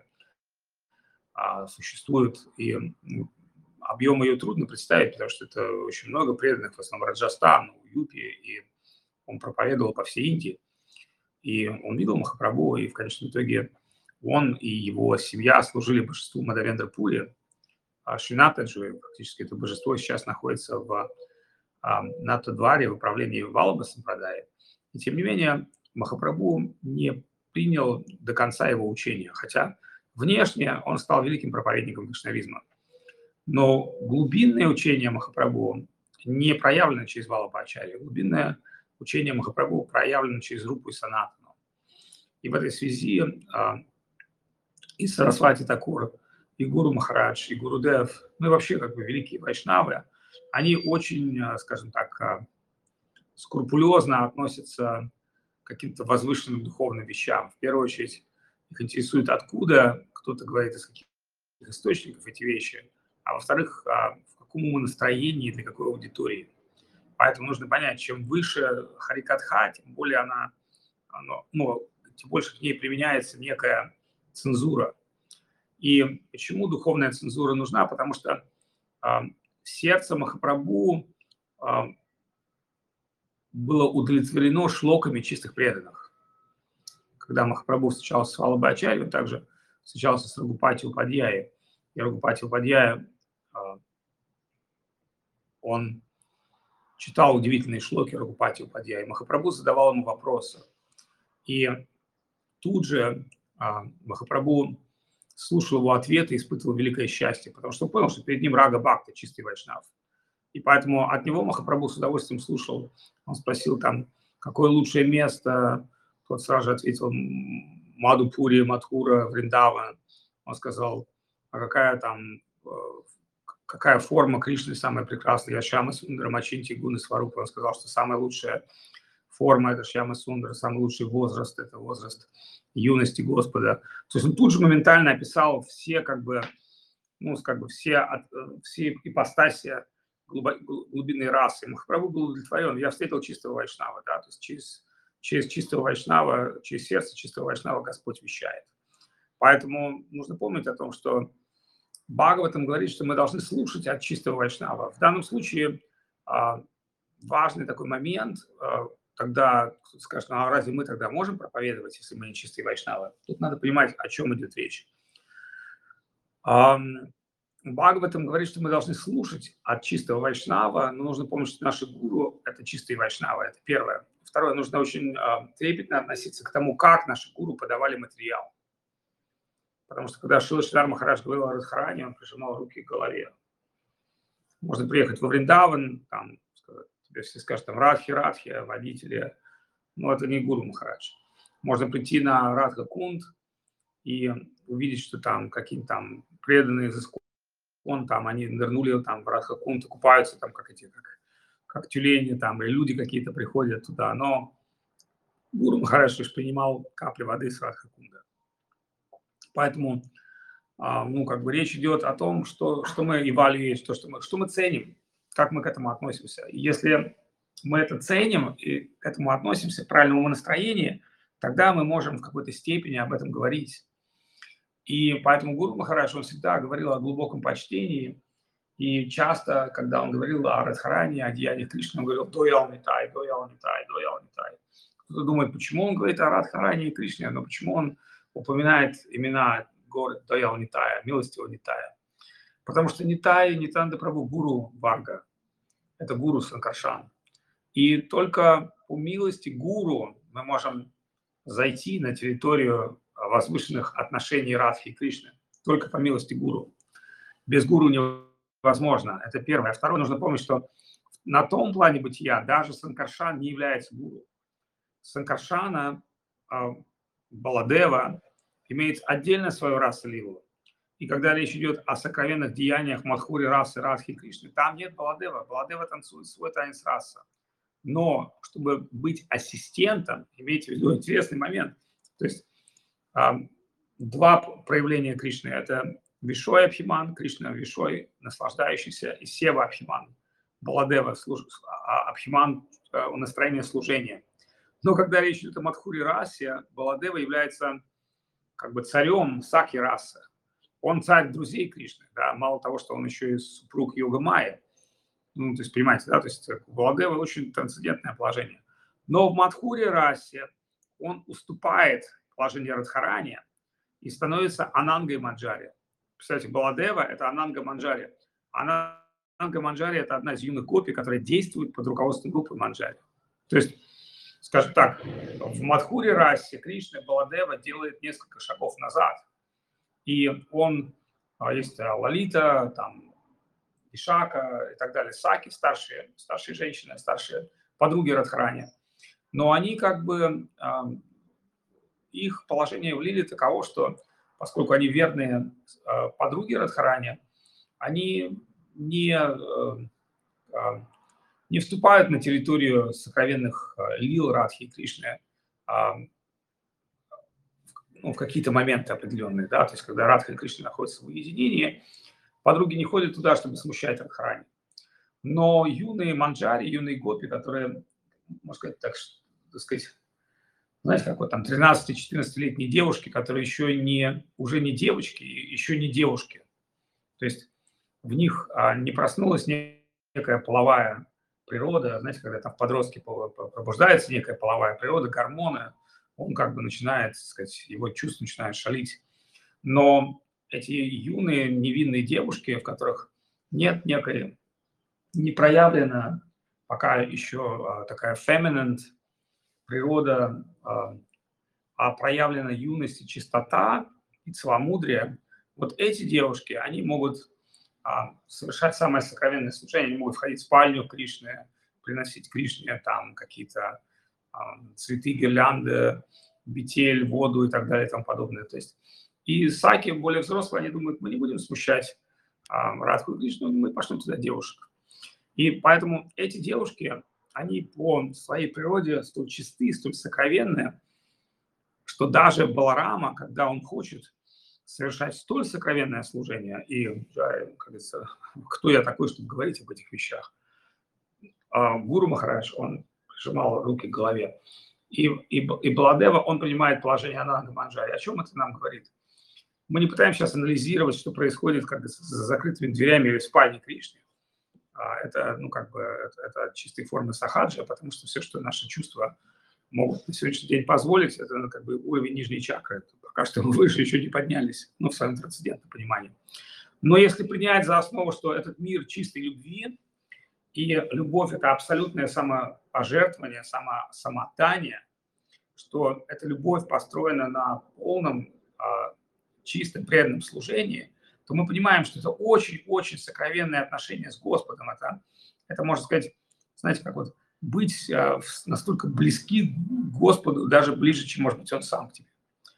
существует, и объем ее трудно представить, потому что это очень много преданных, в основном Раджастан, Юпи, и он проповедовал по всей Индии. И он видел Махапрабху, и в конечном итоге он и его семья служили божеству Мадавендра Пури. Шринатаджи, фактически это божество, сейчас находится в Натадваре, в управлении Валаба Сампрадай. И тем не менее Махапрабху не принял до конца его учения, хотя внешне он стал великим проповедником вайшнавизма. Но глубинное учение Махапрабху не проявлено через Валаба Ачарья. Глубинное учение Махапрабху проявлено через Рупу и Санатану. И в этой связи и Сарасвати Такур, и Гуру Махарадж, и Гурудев, и вообще великие вайшнавы, они очень, скажем так, скрупулезно относятся к каким-то возвышенным духовным вещам. В первую очередь их интересует, откуда кто-то говорит, из каких источников эти вещи, а во-вторых, в каком умонастроении, для какой аудитории. Поэтому нужно понять, чем выше Харикатха, тем более тем больше к ней применяется некая цензура. И почему духовная цензура нужна? Потому что сердце Махапрабху было удовлетворено шлоками чистых преданных. Когда Махапрабху встречался с Валлабхачарьей, он также встречался с Рагупати Упадьяей. И Рагупати Упадьяя, он читал удивительные шлоки Рагупати Упадьяи. Махапрабху задавал ему вопросы. И тут же Махапрабху слушал его ответы и испытывал великое счастье, потому что он понял, что перед ним Рага Бхакта, чистый вайшнав. И поэтому от него Махапрабху с удовольствием слушал. Он спросил там, какое лучшее место. Тот сразу же ответил Мадхупури, Мадхура, Вриндаван. Он сказал, а какая форма Кришны самая прекрасная? Я Шьяма Сундара Мачинти Гуны Сварупа. Он сказал, что самая лучшая форма – это Шьяма Сундара, самый лучший возраст – это возраст юности Господа. То есть он тут же моментально описал все, все ипостаси глубинной расы. Махапрабху был удовлетворен. Я встретил чистого вайшнава, да, то есть через чистого вайшнава, через сердце чистого вайшнава Господь вещает. Поэтому нужно помнить о том, что Бхагаватам говорит, что мы должны слушать от чистого вайшнава. В данном случае важный такой момент, когда кто-то скажет, ну а разве мы тогда можем проповедовать, если мы не чистые вайшнавы? Тут надо понимать, о чем идет речь. Бхагаватам говорит, что мы должны слушать от чистого вайшнава, но нужно помнить, что наши гуру – это чистые вайшнавы, это первое. Второе, нужно очень трепетно относиться к тому, как наши гуру подавали материал. Потому что когда Шрила Шридар Махарадж говорил о Радхарани, он прижимал руки к голове. Можно приехать во Вриндаван, там, тебе все скажут, там, Радхи, водители, но это не гуру Махарадж. Можно прийти на Радха-кунд и увидеть, что там какие-то там преданные из искон, там они нырнули там в Радха-кунд и купаются там как тюлени, там, и люди какие-то приходят туда, но гуру Махарадж лишь принимал капли воды с Радха-кунда. Поэтому речь идет о том, что мы эвалюируем, что мы ценим, как мы к этому относимся. И если мы это ценим и к этому относимся в правильном настроении, тогда мы можем в какой-то степени об этом говорить. И поэтому гуру Махарадж, он всегда говорил о глубоком почтении. И часто, когда он говорил о Радхарани, о деяниях Кришны, он говорил «Доял Нитай, Доял Нитай, Доял Нитай». Кто-то думает, почему он говорит о Радхарани и Кришне, но почему он упоминает имена город Доял Нитая, милостивого Нитая. Потому что Нитай, Нитанда Прабху, гуру Варга. Это гуру Санкаршан. И только по милости гуру мы можем зайти на территорию возвышенных отношений Радхи и Кришны. Только по милости гуру. Без гуру невозможно. Это первое. А второе, нужно помнить, что на том плане бытия даже Санкаршан не является гуру. Санкаршана, Баладева, имеет отдельно свою расу лилу. И когда речь идет о сокровенных деяниях Мадхури расы Радхи Кришны, там нет Баладева. Баладева танцует свой танец раса. Но чтобы быть ассистентом, имейте в виду интересный момент. То есть два проявления Кришны. Это Вишой Абхиман, Кришна Вишой, наслаждающийся, и Сева Абхиман, Баладева, Абхиман, настроение служения. Но когда речь идет о Мадхури расе, Баладева является царем Саки расы. Он царь друзей Кришны, да, мало того, что он еще и супруг Йога Майи. То есть, понимаете, да, то есть у Баладевы очень трансцендентное положение. Но в Мадхури расе он уступает положению Радхарани и становится Анангой Манджари. Представляете, Баладева – это Ананга Манджари. Ананга Манджари – это одна из юных гопи, которая действует под руководством группы Манджари. То есть, скажем так, в Мадхури расе Кришна Баладева делает несколько шагов назад. И он, есть Лалита, там, Ишака и так далее, Саки, старшие женщины, старшие подруги Радхарани. Но они их положение в лиле таково, что поскольку они верные подруги Радхарани, они не вступают на территорию сокровенных лил Радхи и Кришны в какие-то моменты определенные, да, то есть когда Радха и Кришна находятся в уединении, подруги не ходят туда, чтобы смущать Радхарани. Но юные манджари, юные гопи, которые, можно сказать, так сказать, знаете, как вот там 13-14-летние девушки, которые уже не девочки, еще не девушки. То есть в них не проснулась некая половая природа, знаете, когда там в подростке пробуждается некая половая природа, гормоны, он как бы начинает, так сказать, его чувства начинают шалить. Но эти юные невинные девушки, в которых нет некой, не проявлена пока еще такая feminine природа, а проявлена юность и чистота и целомудрие, вот эти девушки, они могут совершать самое сокровенное служение, они могут входить в спальню Кришны, приносить Кришне там какие-то цветы, гирлянды, бетель, воду и так далее и тому подобное. То есть и саки более взрослые, они думают, мы не будем смущать Радху и Кришну, мы пошлем туда девушек. И поэтому эти девушки, они по своей природе столь чисты, столь сокровенные, что даже Баларама, когда он хочет совершать столь сокровенное служение, и, как говорится, кто я такой, чтобы говорить об этих вещах, Гуру Махарадж, он прижимал руки к голове, и Баладева, он принимает положение Ананды Манджари. О чем это нам говорит? Мы не пытаемся сейчас анализировать, что происходит как за закрытыми дверями или в спальне Кришны. Это, ну, как бы, это чистые формы сахаджа, потому что все, что наши чувства могут на сегодняшний день позволить, это как бы уровень нижней чакры. Пока что мы выше еще не поднялись, ну, в своем трансцендентном понимании. Но если принять за основу, что этот мир чистой любви, и любовь – это абсолютное самопожертвование, самоотдание, что эта любовь построена на полном чистом преданном служении, то мы понимаем, что это очень-очень сокровенное отношение с Господом. Это, можно сказать, знаете, как вот быть настолько близки к Господу, даже ближе, чем, может быть, Он сам к тебе.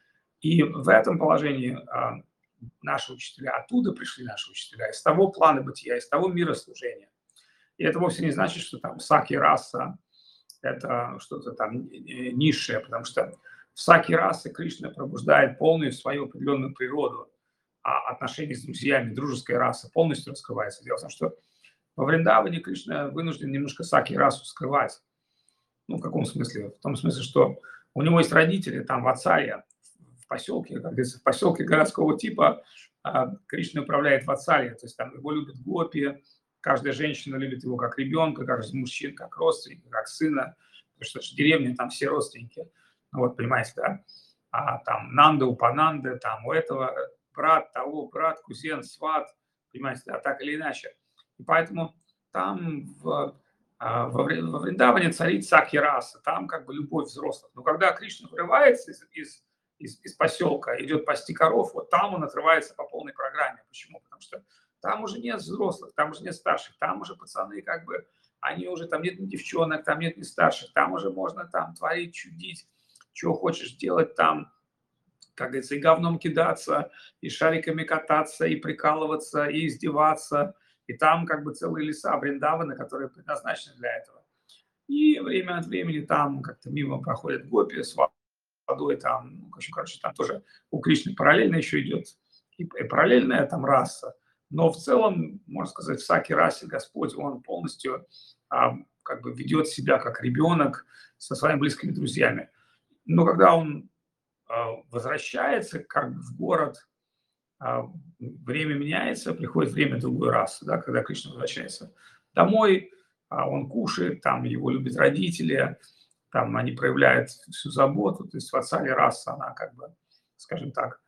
И в этом положении наши учителя, оттуда пришли наши учителя, из того плана бытия, из того мира служения. И это вовсе не значит, что там саки раса – это что-то там низшее, потому что в саки расы Кришна пробуждает полную свою определенную природу, а отношения с друзьями, дружеская раса полностью раскрывается. Дело в том, что во Вриндаване Кришна вынужден немножко саки расу скрывать. Ну, в каком смысле? В том смысле, что у него есть родители там в Ацарье, в поселке, как говорится, в поселке городского типа Кришна управляет в Ацарье, то есть там его любят гопи, каждая женщина любит его как ребенка, каждый мужчина как родственника, как сына, потому что в деревне там все родственники. Ну, вот, понимаете, да? Там Нанда, Упананда, там у этого брат, того брат, кузен, сват, понимаете, да, так или иначе. И поэтому там во Вриндаване царит саки раса, там как бы любовь взрослых. Но когда Кришна вырывается из поселка, идет пасти коров, вот там он отрывается по полной программе. Почему? Потому что там уже нет взрослых, там уже нет старших, там уже пацаны как бы, они уже, там нет ни девчонок, там нет ни старших, там уже можно там творить, чудить, чего хочешь делать там, как говорится, и говном кидаться, и шариками кататься, и прикалываться, и издеваться. И там как бы целые леса Вриндавана, которые предназначены для этого. И время от времени там как-то мимо проходят гопи с водой, там, ну, короче, там тоже у Кришны параллельно еще идет и параллельная там раса. Но в целом, можно сказать, в саки расе Господь, он полностью как бы ведет себя как ребенок со своими близкими друзьями. Но когда он возвращается как бы в город, время меняется, приходит время другой расы, да, когда Кришна возвращается домой, он кушает, там его любят родители, там они проявляют всю заботу, то есть вассали раса, она как бы, скажем так,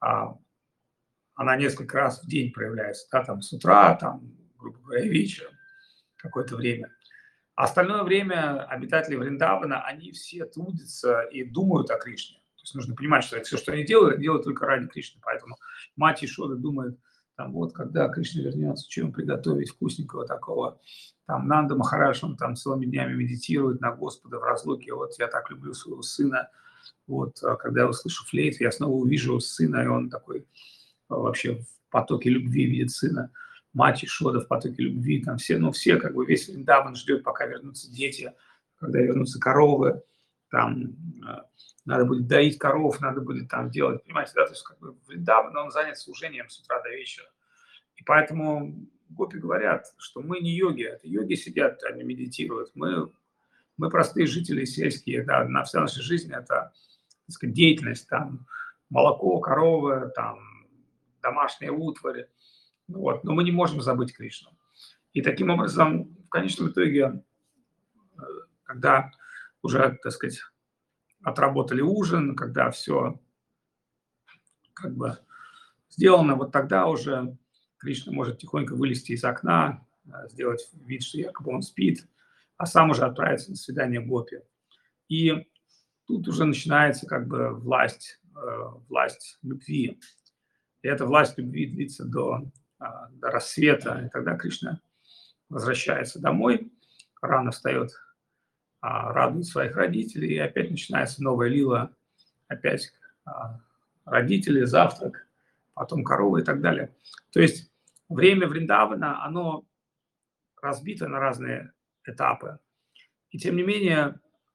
она несколько раз в день проявляется, да, там с утра, там, грубо говоря, вечером, какое-то время. А остальное время обитатели Вриндавана, они все трудятся и думают о Кришне. То есть нужно понимать, что это все, что они делают только ради Кришны. Поэтому мать Ишода думает, там, вот, когда Кришна вернется, что ему приготовить вкусненького такого. Там Нанда Махарадж, он там целыми днями медитирует на Господа в разлуке. Вот я так люблю своего сына. Вот, когда я услышу флейту, я снова увижу сына, и он такой вообще в потоке любви видит сына. Мать Ишода в потоке любви, там все, ну все, как бы весь Вриндаван ждет, пока вернутся дети, когда вернутся коровы, там надо будет доить коров, надо будет там делать, понимаете, да, то есть как бы Вриндаван, он занят служением с утра до вечера. И поэтому гопи говорят, что мы не йоги, это йоги сидят, они медитируют, мы простые жители сельские, да, вся наша жизнь это, так сказать, деятельность, там молоко, коровы, там домашние утвари. Вот. Но мы не можем забыть Кришну. И таким образом, в конечном итоге, когда уже, так сказать, отработали ужин, когда все как бы сделано, вот тогда уже Кришна может тихонько вылезти из окна, сделать вид, что якобы он спит, а сам уже отправиться на свидание гопи. И тут уже начинается как бы власть любви. И эта власть любви длится до рассвета, и тогда Кришна возвращается домой, рано встает, радует своих родителей, и опять начинается новая лила, опять родители, завтрак, потом коровы и так далее. То есть время Вриндавана, оно разбито на разные этапы. И тем не менее,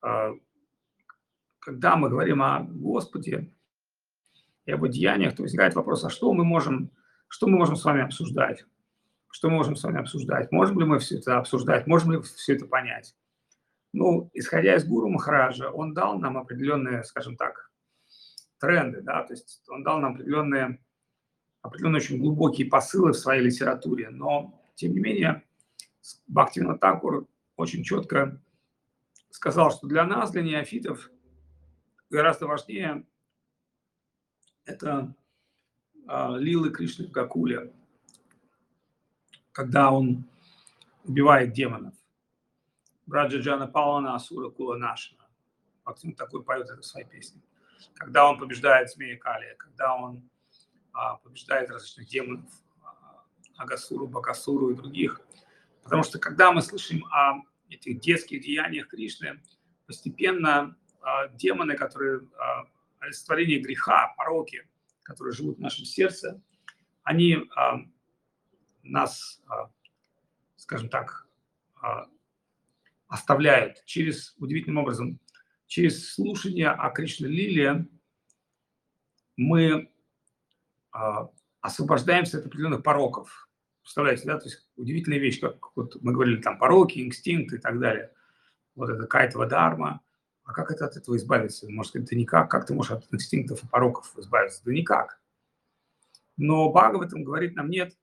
когда мы говорим о Господе и об деяниях, то возникает вопрос, а что мы можем с вами обсуждать? Что мы можем с вами обсуждать? Можем ли мы все это обсуждать? Можем ли все это понять? Ну, исходя из Гуру Махараджа, он дал нам определенные, скажем так, тренды, да, то есть он дал нам определенные очень глубокие посылы в своей литературе, но, тем не менее, Бхактивинода Тхакур очень четко сказал, что для нас, для неофитов, гораздо важнее это лилы Кришны в Гакуле, когда он убивает демонов. Браджаджана Палана Асура Кула Нашина. Бхактивинода Тхакур поет это в своей песне. Когда он побеждает змея Калия, когда он побеждает различных демонов, Агасуру, Бакасуру и других. Потому что когда мы слышим о этих детских деяниях Кришны, постепенно демоны, которые олицетворение греха, пороки, которые живут в нашем сердце, они нас, скажем так, оставляют удивительным образом, через слушание о Кришна-лиле мы освобождаемся от определенных пороков. Представляете, да? То есть удивительная вещь, как вот мы говорили, там пороки, инстинкты и так далее. Вот это кайтова дарма. А как это от этого избавиться? Может сказать, да никак. Как ты можешь от инстинктов и пороков избавиться? Да никак. Но Бхагаватам говорит нам, нет,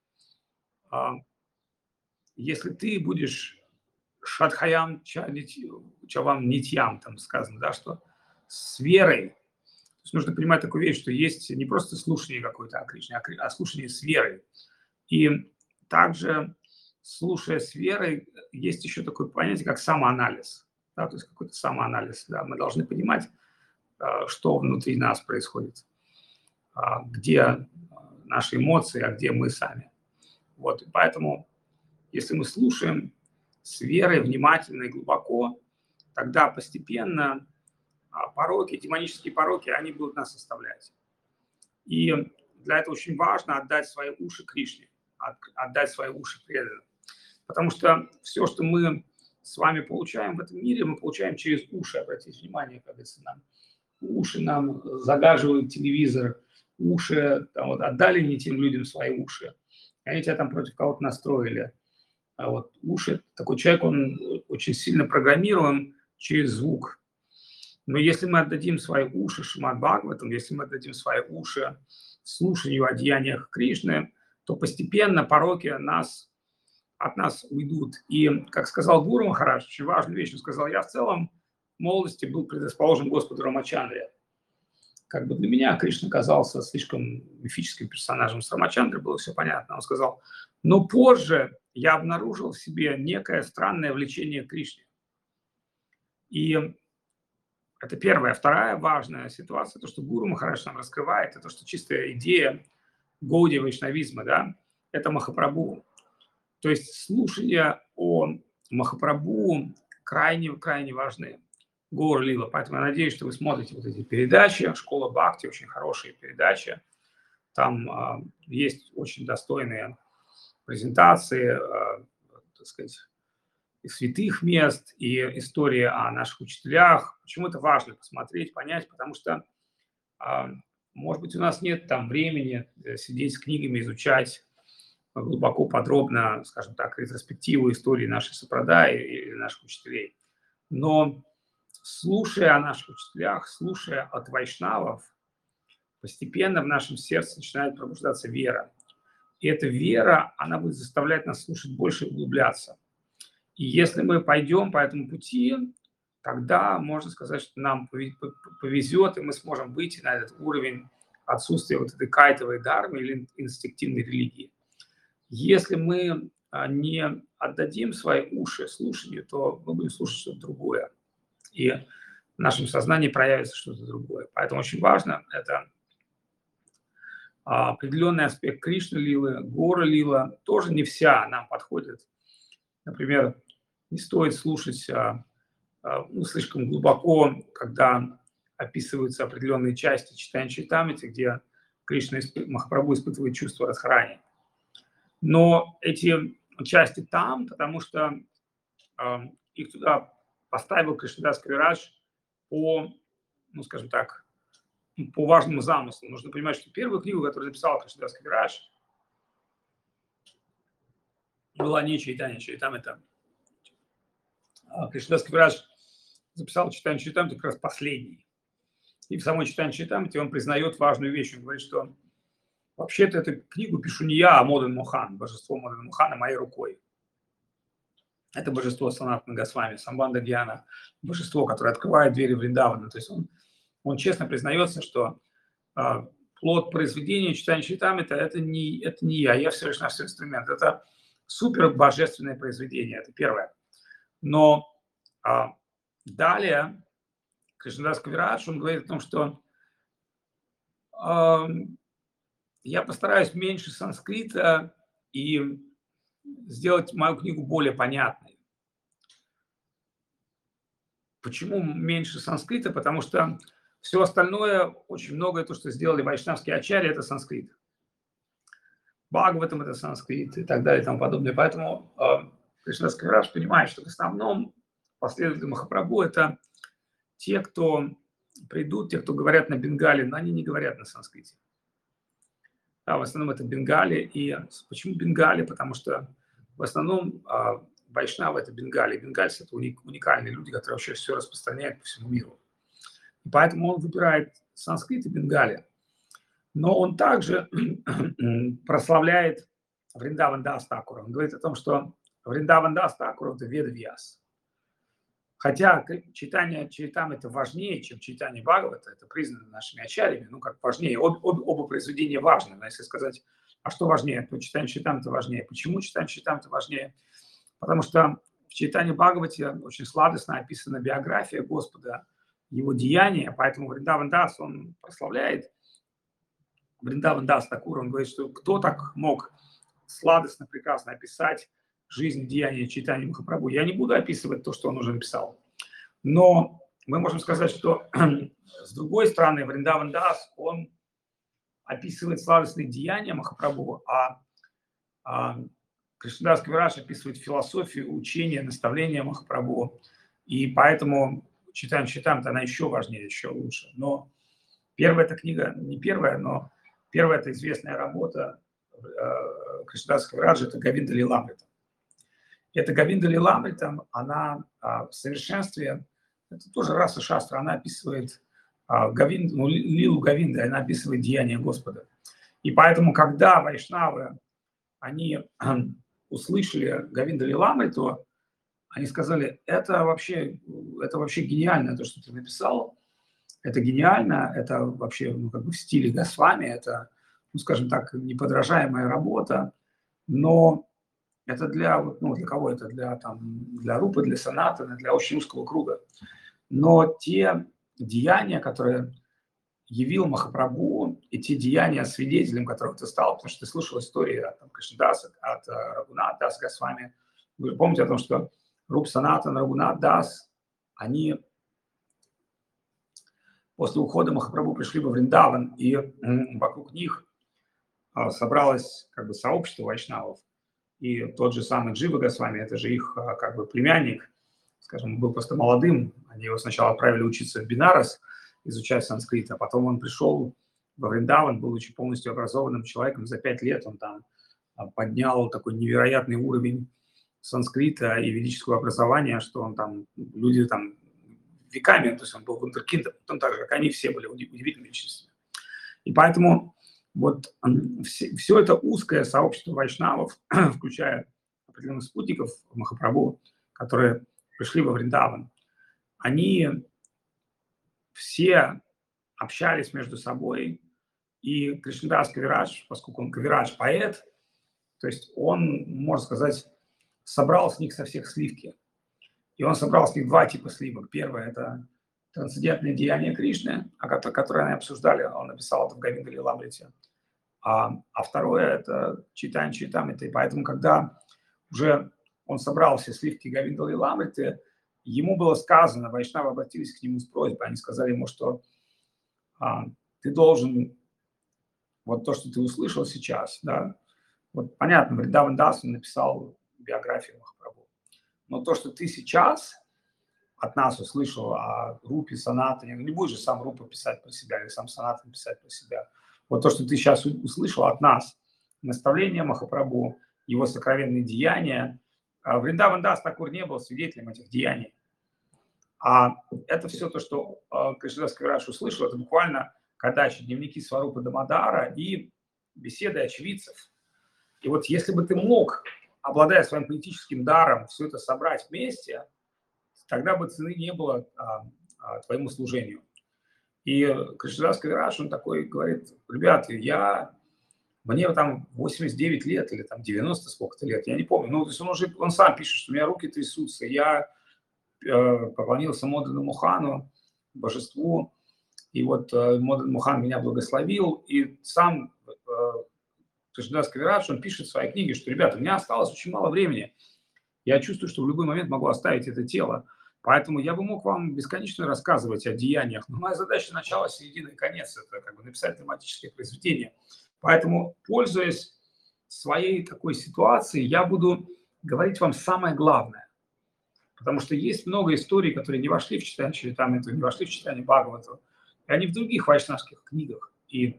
если ты будешь шадхаям чавам нитьям, там сказано, да, что с верой, то есть нужно понимать такую вещь, что есть не просто слушание какое-то о Кришне, а слушание с верой. И также, слушая с верой, есть еще такое понятие, как самоанализ. Да, то есть какой-то самоанализ. Да. Мы должны понимать, что внутри нас происходит, где наши эмоции, а где мы сами. Вот. И поэтому, если мы слушаем с верой, внимательно и глубоко, тогда постепенно пороки, демонические пороки, они будут нас оставлять. И для этого очень важно отдать свои уши Кришне, отдать свои уши преданным. Потому что все, что мы с вами получаем в этом мире, мы получаем через уши. Обратите внимание, как говорится, уши нам загаживают телевизор, уши, там, вот, отдали не тем людям свои уши, они тебя там против кого-то настроили. А вот уши, такой человек, он очень сильно программируем через звук. Но если мы отдадим свои уши Шримад Бхагаватам, если мы отдадим свои уши слушанию о деяниях Кришны, то постепенно пороки от нас уйдут. И, как сказал Гуру Махарадж, очень важную вещь, он сказал, я в целом в молодости был предрасположен Господу Рамачандре. Как бы для меня Кришна казался слишком мифическим персонажем. С Рамачандрой было все понятно. Он сказал, но позже я обнаружил в себе некое странное влечение к Кришне. И это первая. Вторая важная ситуация, то, что Гуру Махарадж нам раскрывает, это что чистая идея Гаудия вайшнавизма, да, это Махапрабху. То есть слушания о Махапрабху крайне важны. Гаур Лила. Поэтому я надеюсь, что вы смотрите вот эти передачи. Школа Бхакти, очень хорошие передачи. Там есть очень достойные презентации, так сказать, и святых мест, и истории о наших учителях. Почему это важно посмотреть, понять? Потому что, может быть, у нас нет там времени сидеть с книгами, изучать глубоко, подробно, скажем так, ретроспективу истории нашей Сапрадаи или наших учителей. Но слушая о наших учителях, слушая от вайшнавов, постепенно в нашем сердце начинает пробуждаться вера. И эта вера, она будет заставлять нас слушать больше и углубляться. И если мы пойдем по этому пути, тогда можно сказать, что нам повезет, и мы сможем выйти на этот уровень отсутствия вот этой кайтовой дармы или инстинктивной религии. Если мы не отдадим свои уши слушанию, то мы будем слушать что-то другое. И в нашем сознании проявится что-то другое. Поэтому очень важно это определенный аспект Кришна-лилы, Гора-лила. Тоже не вся нам подходит. Например, не стоит слушать слишком глубоко, когда описываются определенные части читания Чайтамрити, где Кришна Махапрабху испытывает чувство Радхарани. Но эти части там, потому что их туда поставил Кришнадас Кавирадж по, скажем так, по важному замыслу. Нужно понимать, что первую книгу, которую написал Кришнадас Кавирадж, была не Чайтанья Чайтамрита. Кришнадас Кавирадж записал Чайтанью Чайтамриту как раз последний. И в самой Чайтанье Чайтамрите он признает важную вещь. Он говорит, что вообще-то эту книгу пишу не я, а Моден Мохан, божество Моден Мохана моей рукой. Это божество Санатана Госвами, Самбанда Гьяна, божество, которое открывает двери Вриндавана. То есть он честно признается, что плод произведения Чайтаньи Чайтамриты это не я всего лишь наш инструмент. Это супер божественное произведение, это первое. Но далее Кришнадас Кавирадж, он говорит о том, что я постараюсь меньше санскрита и сделать мою книгу более понятной. Почему меньше санскрита? Потому что все остальное, очень многое, то, что сделали вайшнавские ачарьи, это санскрит. Бхагаватам это санскрит и так далее и тому подобное. Поэтому Кришнадас Кавирадж понимает, что в основном последователи Махапрабху это те, кто придут, те, кто говорят на бенгале, но они не говорят на санскрите. Да, в основном это бенгали. И почему бенгали? Потому что в основном вайшнавы это бенгали. Бенгальцы это уникальные люди, которые вообще все распространяют по всему миру. И поэтому он выбирает санскрит и бенгали. Но он также прославляет Вриндаван Дас Такура. Он говорит о том, что Вриндаван Дас Такура это Ведавьяс. Хотя читание Чайтамриты важнее, чем читание Бхагавата, это признано нашими ачарьями, как важнее. Оба произведения важны. Но если сказать, а что важнее, то читание Чайтамриты важнее. Почему читание Чайтамриты важнее? Потому что в читании Бхагавате очень сладостно описана биография Господа, его деяния, поэтому Вриндаван Дас, он прославляет Вриндаван Дас Такур, он говорит, что кто так мог сладостно, прекрасно описать жизнь, деяния, читания Махапрабху. Я не буду описывать то, что он уже написал. Но мы можем сказать, что с другой стороны, Вриндаван Дас, он описывает сладостные деяния Махапрабху, а Кришнадас Кавирадж описывает философию, учение, наставление Махапрабху. И поэтому читаем, она еще важнее, еще лучше. Но первая эта книга, не первая, но первая это известная работа Кришнадаса Кавираджа, это Говинда Лиламрита. Эта Говинда Лиламрита, она в совершенстве, это тоже раса шастра, она описывает Лилу Говинды, она описывает деяния Господа. И поэтому, когда вайшнавы, они услышали Говинда Лиламриту, они сказали, это вообще гениально, то, что ты написал, это гениально, это вообще в стиле Госвами, это, скажем так, неподражаемая работа, но это для кого это? Для Рупы, для Санатана, для очень узкого круга. Но те деяния, которые явил Махапрабху, и те деяния, свидетелем которых ты стал, потому что ты слышал истории от Кришнадаса, от Рагунат Дас Госвами. Вы же помните о том, что Руп Санатан, Рагунат Дас, они после ухода Махапрабху пришли во Вриндаван, и вокруг них собралось сообщество вайшнавов. И тот же самый Джива Госвами, это же их племянник, скажем, был просто молодым. Они его сначала отправили учиться в Бинарас, изучать санскрит, а потом он пришел во Вриндаван, будучи полностью образованным человеком. За 5 лет он там поднял такой невероятный уровень санскрита и ведического образования, что он там, люди там веками, то есть он был вундеркиндом, он так же, как они все были удивительными личностями. И поэтому Вот все это узкое сообщество вайшнавов, включая определенных спутников Махапрабху, которые пришли во Вриндаван, они все общались между собой, и Кришнадас Кавирадж, поскольку он Кавирадж-поэт, то есть он, можно сказать, собрал с них со всех сливки. И он собрал с них два типа сливок. Первое – это трансцендентное деяние Кришны, которое они обсуждали, он написал это в Говинда Лиламрите. А второе – это Чайтанья Чаритамрита. И поэтому, когда уже он собрал все сливки Говинда Лиламриты, ему было сказано, вайшнавы обратились к нему с просьбой, они сказали ему, что ты должен, вот то, что ты услышал сейчас, да, вот понятно, Вриндаван Дас написал биографию Махапрабху, но то, что ты сейчас от нас услышал о Рупе, Санатане, не будешь же сам Рупа писать про себя или сам Санатан писать про себя. Вот то, что ты сейчас услышал от нас, наставление Махапрабху, его сокровенные деяния, Вриндаван Дас Такур не был свидетелем этих деяний. А это все то, что Кришнадас Кавирадж услышал, это буквально Кадачи, дневники Сварупы Дамодара и беседы очевидцев. И вот если бы ты мог, обладая своим поэтическим даром, все это собрать вместе, тогда бы цены не было твоему служению. И Кришнадас Кавирадж, он такой говорит: ребята, мне там 89 лет или там 90 сколько-то лет, я не помню. Ну, то есть он сам пишет, что у меня руки трясутся, я поклонился Модану Мухану, божеству, и вот Модан Мухан меня благословил, и сам Кришнадас Кавирадж, он пишет в своей книге, что, ребята, у меня осталось очень мало времени, я чувствую, что в любой момент могу оставить это тело, поэтому я бы мог вам бесконечно рассказывать о деяниях, но моя задача начало, середина и конец, это как бы написать драматическое произведение. Поэтому, пользуясь своей такой ситуацией, я буду говорить вам самое главное. Потому что есть много историй, которые не вошли в читание Чаритамриту, не вошли в читание Бхагавату, и они в других вайшнавских книгах. И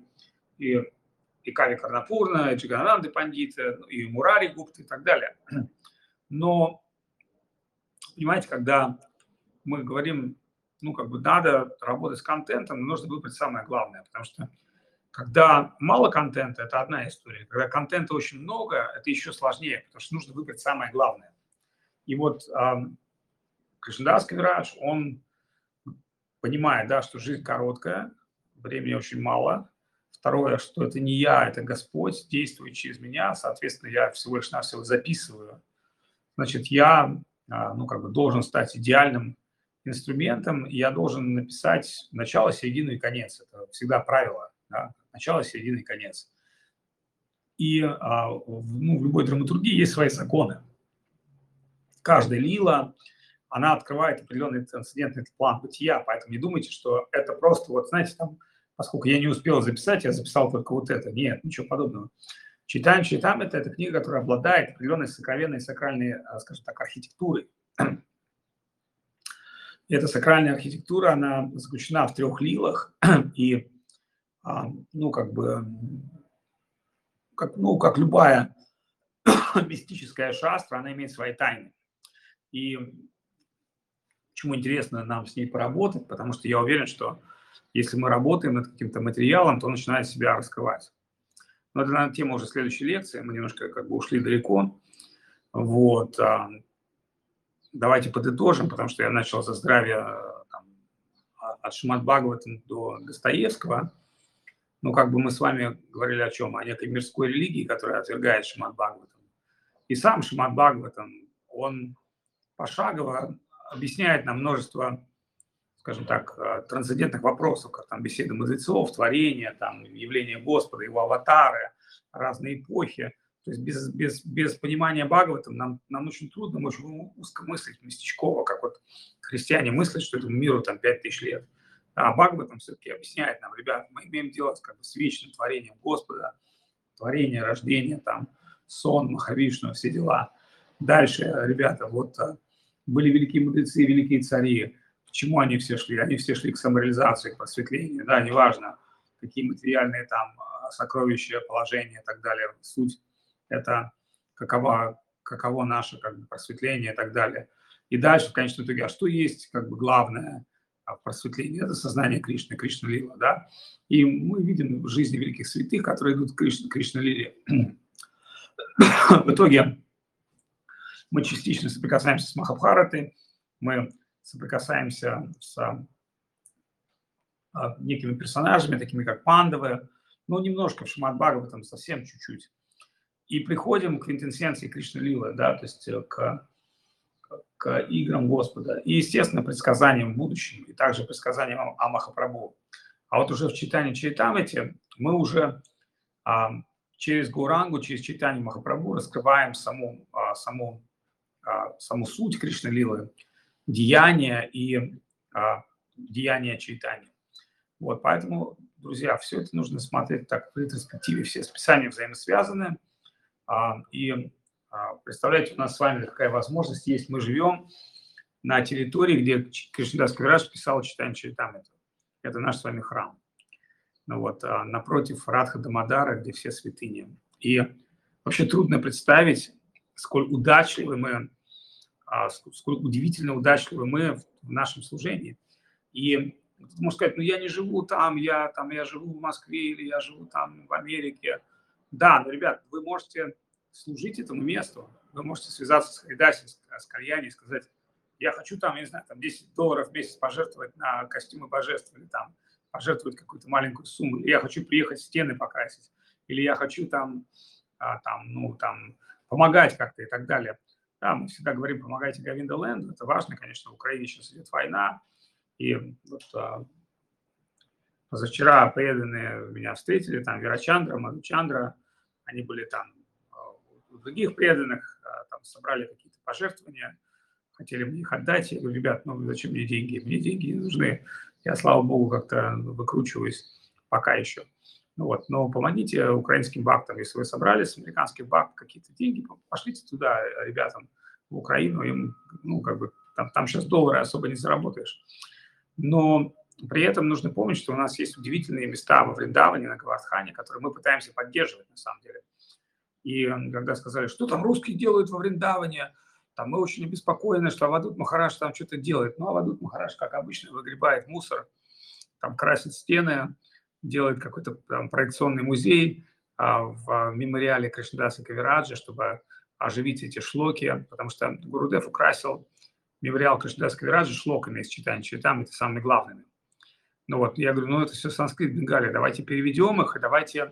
Кави Карнапурна, и Джиганананды Пандита, и Мурари Гупта и так далее. Но, понимаете, когда мы говорим, надо работать с контентом, нужно выбрать самое главное, потому что когда мало контента, это одна история. Когда контента очень много, это еще сложнее, потому что нужно выбрать самое главное. И вот Кришнадас Кавирадж, он понимает, да, что жизнь короткая, времени очень мало. Второе, что это не я, это Господь действует через меня, соответственно, я всего лишь навсего записываю. Значит, я должен стать идеальным инструментом, и я должен написать начало, середину и конец. Это всегда правило, да? Начало, середина и конец. И в любой драматургии есть свои законы. Каждая лила, она открывает определенный трансцендентный план бытия, поэтому не думайте, что это просто, вот знаете, там, поскольку я не успел записать, я записал только вот это. Нет, ничего подобного. Чайтанья Чаритамрита – это книга, которая обладает определенной сокровенной, сакральной, скажем так, архитектурой. И эта сакральная архитектура, она заключена в 3 лилах, и, как любая мистическая шастра, она имеет свои тайны. И почему интересно нам с ней поработать, потому что я уверен, что если мы работаем над каким-то материалом, то он начинает себя раскрывать. Но это, наверное, тема уже следующей лекции, мы немножко ушли далеко. Вот. Давайте подытожим, потому что я начал за здравие от Шримад Бхагаватам до Достоевского. Мы с вами говорили о чем? О некой мирской религии, которая отвергает Шримад Бхагаватам. И сам Шримад Бхагаватам, он пошагово объясняет нам множество, скажем так, трансцендентных вопросов, как там беседы мудрецов, творения, там явление Господа, его аватары, разные эпохи. То есть без понимания Бхагаватам нам очень трудно, мы очень узко мыслить местечково, как вот христиане мыслят, что этому миру там 5000 лет. А Бхагаватам все-таки объясняет нам, ребят, мы имеем дело с вечным творением Господа, творение, рождение, там, сон, Махавишну, все дела. Дальше, ребята, вот были великие мудрецы, великие цари. К чему они все шли? Они все шли к самореализации, к просветлению. Да, неважно, какие материальные там сокровища, положения и так далее. Суть – это каково наше просветление и так далее. И дальше, в конечном итоге, а что есть главное? в просветлении. Это сознание Кришны, Кришна-лила, да. И мы видим в жизни великих святых, которые идут к Кришна-лиле. В итоге мы частично соприкасаемся с Махабхаратой, мы соприкасаемся с некими персонажами, такими как Пандавы, ну, немножко в Шримад-Бхагаватам, совсем чуть-чуть. И приходим к квинтэссенции Кришна-лилы, да, то есть к играм Господа. И, естественно, предсказаниям в будущем, и также предсказаниям о Махапрабху. А вот уже в читании Чайтамрити мы уже через Гурангу, через читание Махапрабху раскрываем саму суть Кришна-лилы, деяния и деяния Чайтани. Вот, поэтому, друзья, все это нужно смотреть так в ретроспективе, все списания взаимосвязаны. И представляете, у нас с вами какая возможность есть. Мы живем на территории, где Кришнадас Кавирадж писал читание Чайтамрити. Это наш с вами храм. Ну вот, напротив Радха Дамодара, где все святыни. И вообще трудно представить, сколь удачливы мы, сколь удивительно удачливы мы в нашем служении. И можно сказать, ну я не живу там, я живу в Москве или я живу там в Америке. Да, но, ребят, вы можете служить этому месту, вы можете связаться с Харидаси, с Кальяни и сказать, я хочу там, я не знаю, там $10 в месяц пожертвовать на костюмы божеств, или там пожертвовать какую-то маленькую сумму, или я хочу приехать стены покрасить, или я хочу там помогать как-то и так далее. Да, мы всегда говорим, помогайте Говинда Ленду, это важно, конечно, в Украине сейчас идет война, и вот позавчера преданные меня встретили, там Вирачандра, Мадхучандра, они были там у других преданных, там собрали какие-то пожертвования, хотели мне их отдать. Я говорю, ребят, ну зачем мне деньги? Мне деньги не нужны. Я, слава богу, как-то выкручиваюсь пока еще. Ну вот, но помогите украинским бхактам. Если вы собрали с американских бхактов какие-то деньги, пошлите туда ребятам в Украину. Им, ну, как бы, там сейчас доллары особо не заработаешь. Но при этом нужно помнить, что у нас есть удивительные места во Вриндаване, на Гавардхане, которые мы пытаемся поддерживать на самом деле. И когда сказали, что там русские делают во Вриндаване, там мы очень обеспокоены, что Авадут Махарадж там что-то делает. Но Авадут Махарадж, как обычно, выгребает мусор, там красит стены, делает какой-то там проекционный музей в мемориале Кришнадаса Кавираджа, чтобы оживить эти шлоки, потому что Гурудев украсил мемориал Кришнадаса Кавираджа шлоками из читания Чайтамрити, это самыми главными. Ну вот, я говорю, ну это все санскрит, Бенгалия, давайте переведем их, и давайте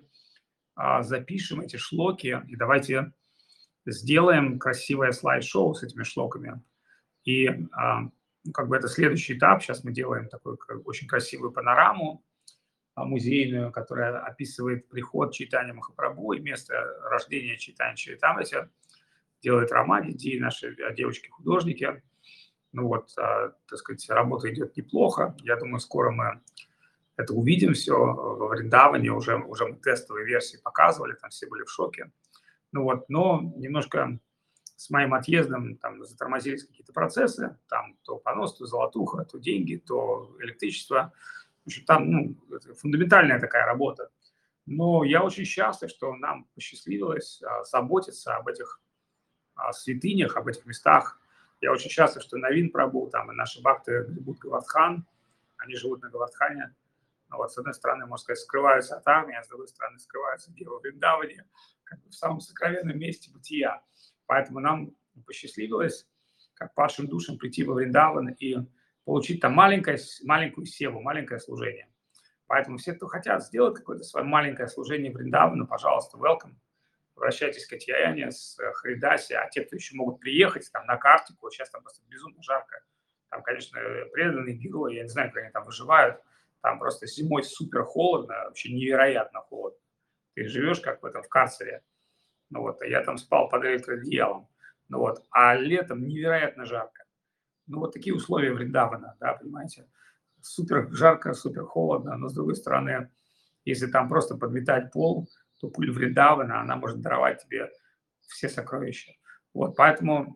запишем эти шлоки, и давайте сделаем красивое слайд-шоу с этими шлоками. И как бы это следующий этап. Сейчас мы делаем такую очень красивую панораму музейную, которая описывает приход Чайтани Махапрабху и место рождения Чайтани Чаритамрити. Делает Рамади, наши девочки-художники. Ну вот, так сказать, работа идет неплохо. Я думаю, скоро мы это увидим все во Вриндаване. Уже мы тестовые версии показывали, там все были в шоке. Ну вот, но немножко с моим отъездом там затормозились какие-то процессы, там то понос, то золотуха, то деньги, то электричество. В общем, там фундаментальная такая работа. Но я очень счастлив, что нам посчастливилось заботиться об этих святынях, об этих местах. Я очень счастлив, что Навин Прабху, там и наши бхакты гребут Гавардхан, они живут на Гавардхане. Ну, вот, с одной стороны, можно сказать, скрываются от армии, а с другой стороны, скрываются где во Вриндаване, как бы в самом сокровенном месте бытия. Поэтому нам посчастливилось, как падшим душам, прийти во Вриндаван и получить там маленькую севу, маленькое служение. Поэтому все, кто хотят сделать какое-то свое маленькое служение Вриндавану, пожалуйста, welcome. Обращайтесь к Атьяяне, с Харидаси, а те, кто еще могут приехать там на Картику, вот сейчас там просто безумно жарко, там, конечно, преданные герои, я не знаю, как они там выживают, там просто зимой супер холодно, вообще невероятно холодно. Ты живешь как в этом в карцере. Ну вот, а я там спал под электроодеялом. Ну вот, а летом невероятно жарко. Ну вот такие условия Вриндавана, да, понимаете. Супер жарко, супер холодно, но с другой стороны, если там просто подметать пол, то пыль Вриндавана, она может даровать тебе все сокровища. Вот, поэтому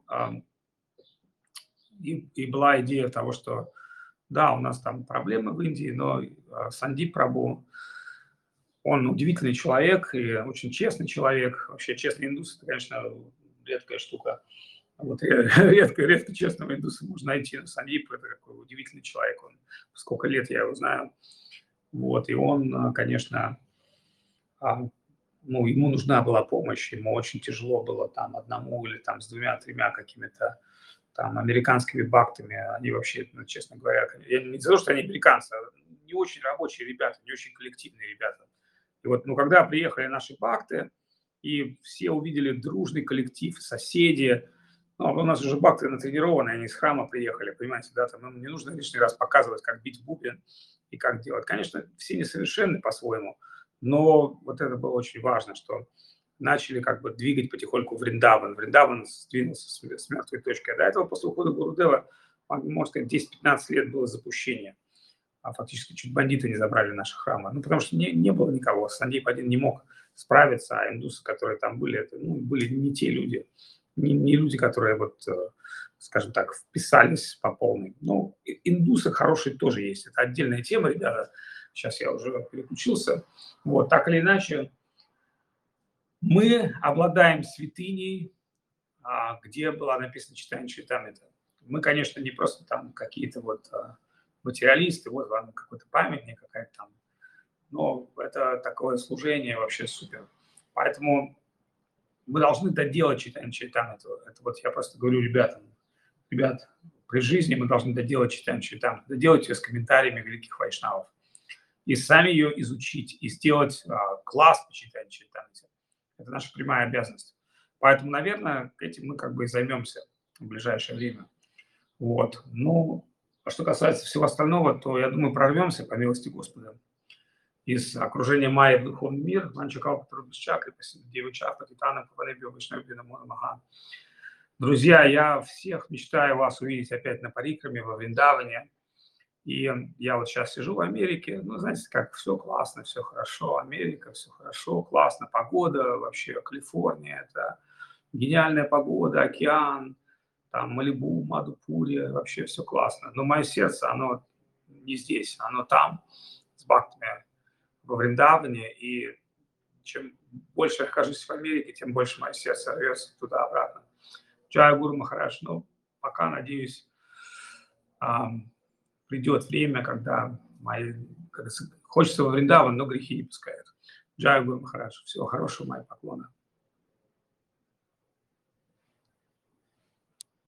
и была идея того, что да, у нас там проблемы в Индии, но Сандип Прабху, он удивительный человек и очень честный человек. Вообще честный индус – это, конечно, редкая штука. Вот редко честного индуса можно найти, но Сандип – это такой удивительный человек. Он, сколько лет я его знаю. Вот, и он, конечно, ну, ему нужна была помощь, ему очень тяжело было там одному или там с двумя-тремя какими-то там американскими бактами. Они вообще, ну, честно говоря, я не за то, что они американцы, а не очень рабочие ребята, не очень коллективные ребята. И вот, ну, когда приехали наши бакты, и все увидели дружный коллектив, соседи, ну, у нас уже бакты натренированы, они из храма приехали, понимаете, да, там им не нужно лишний раз показывать, как бить в бубен и как делать. Конечно, все несовершенны по-своему, но вот это было очень важно, что начали как бы двигать потихоньку Вриндаван. Вриндаван сдвинулся с мертвой точки. А до этого, после ухода Гурудева, можно сказать, 10-15 лет было запущение. А фактически чуть бандиты не забрали наши храмы. Ну, потому что не было никого. Сандип один не мог справиться, а индусы, которые там были, это, ну, были не те люди, не люди, которые, вот, скажем так, вписались по полной. Ну, индусы хорошие тоже есть. Это отдельная тема, ребята. Сейчас я уже переключился. Вот, так или иначе, мы обладаем святыней, где была написана читание Чайтамрита. Мы, конечно, не просто там какие-то вот материалисты, вот вам какой-то памятник какая-то там, но это такое служение вообще супер. Поэтому мы должны доделать читание Чайтамриту. Это вот я просто говорю ребятам, ребят, при жизни мы должны доделать читание Чайтамриту, доделать ее с комментариями великих вайшнавов, и сами ее изучить, и сделать класс по читанию Чайтамрити. Это наша прямая обязанность. Поэтому, наверное, этим мы как бы и займемся в ближайшее время. Вот. Ну, а что касается всего остального, то, я думаю, прорвемся, по милости Господа. Из окружения Майи в духовный мир, Манчакал, Патрубисчак, Девичак, Патитана, Паванебио, Вишневбина, Маха. Друзья, я всех мечтаю вас увидеть опять на Парикраме, во Вриндаване. И я вот сейчас сижу в Америке, ну, знаете, как все классно, все хорошо, Америка, все хорошо, классно, погода вообще, Калифорния, это гениальная погода, океан, там Малибу, Мадупури, вообще все классно. Но мое сердце, оно не здесь, оно там, с бхактами во Вриндаване, и чем больше я нахожусь в Америке, тем больше мое сердце рвется туда-обратно. Джай Гуру Махарадж, ну, пока, надеюсь, придет время, когда хочется во Вриндаван, но грехи не пускают. Джай Гуру Махарадж, всего хорошего, мои поклоны.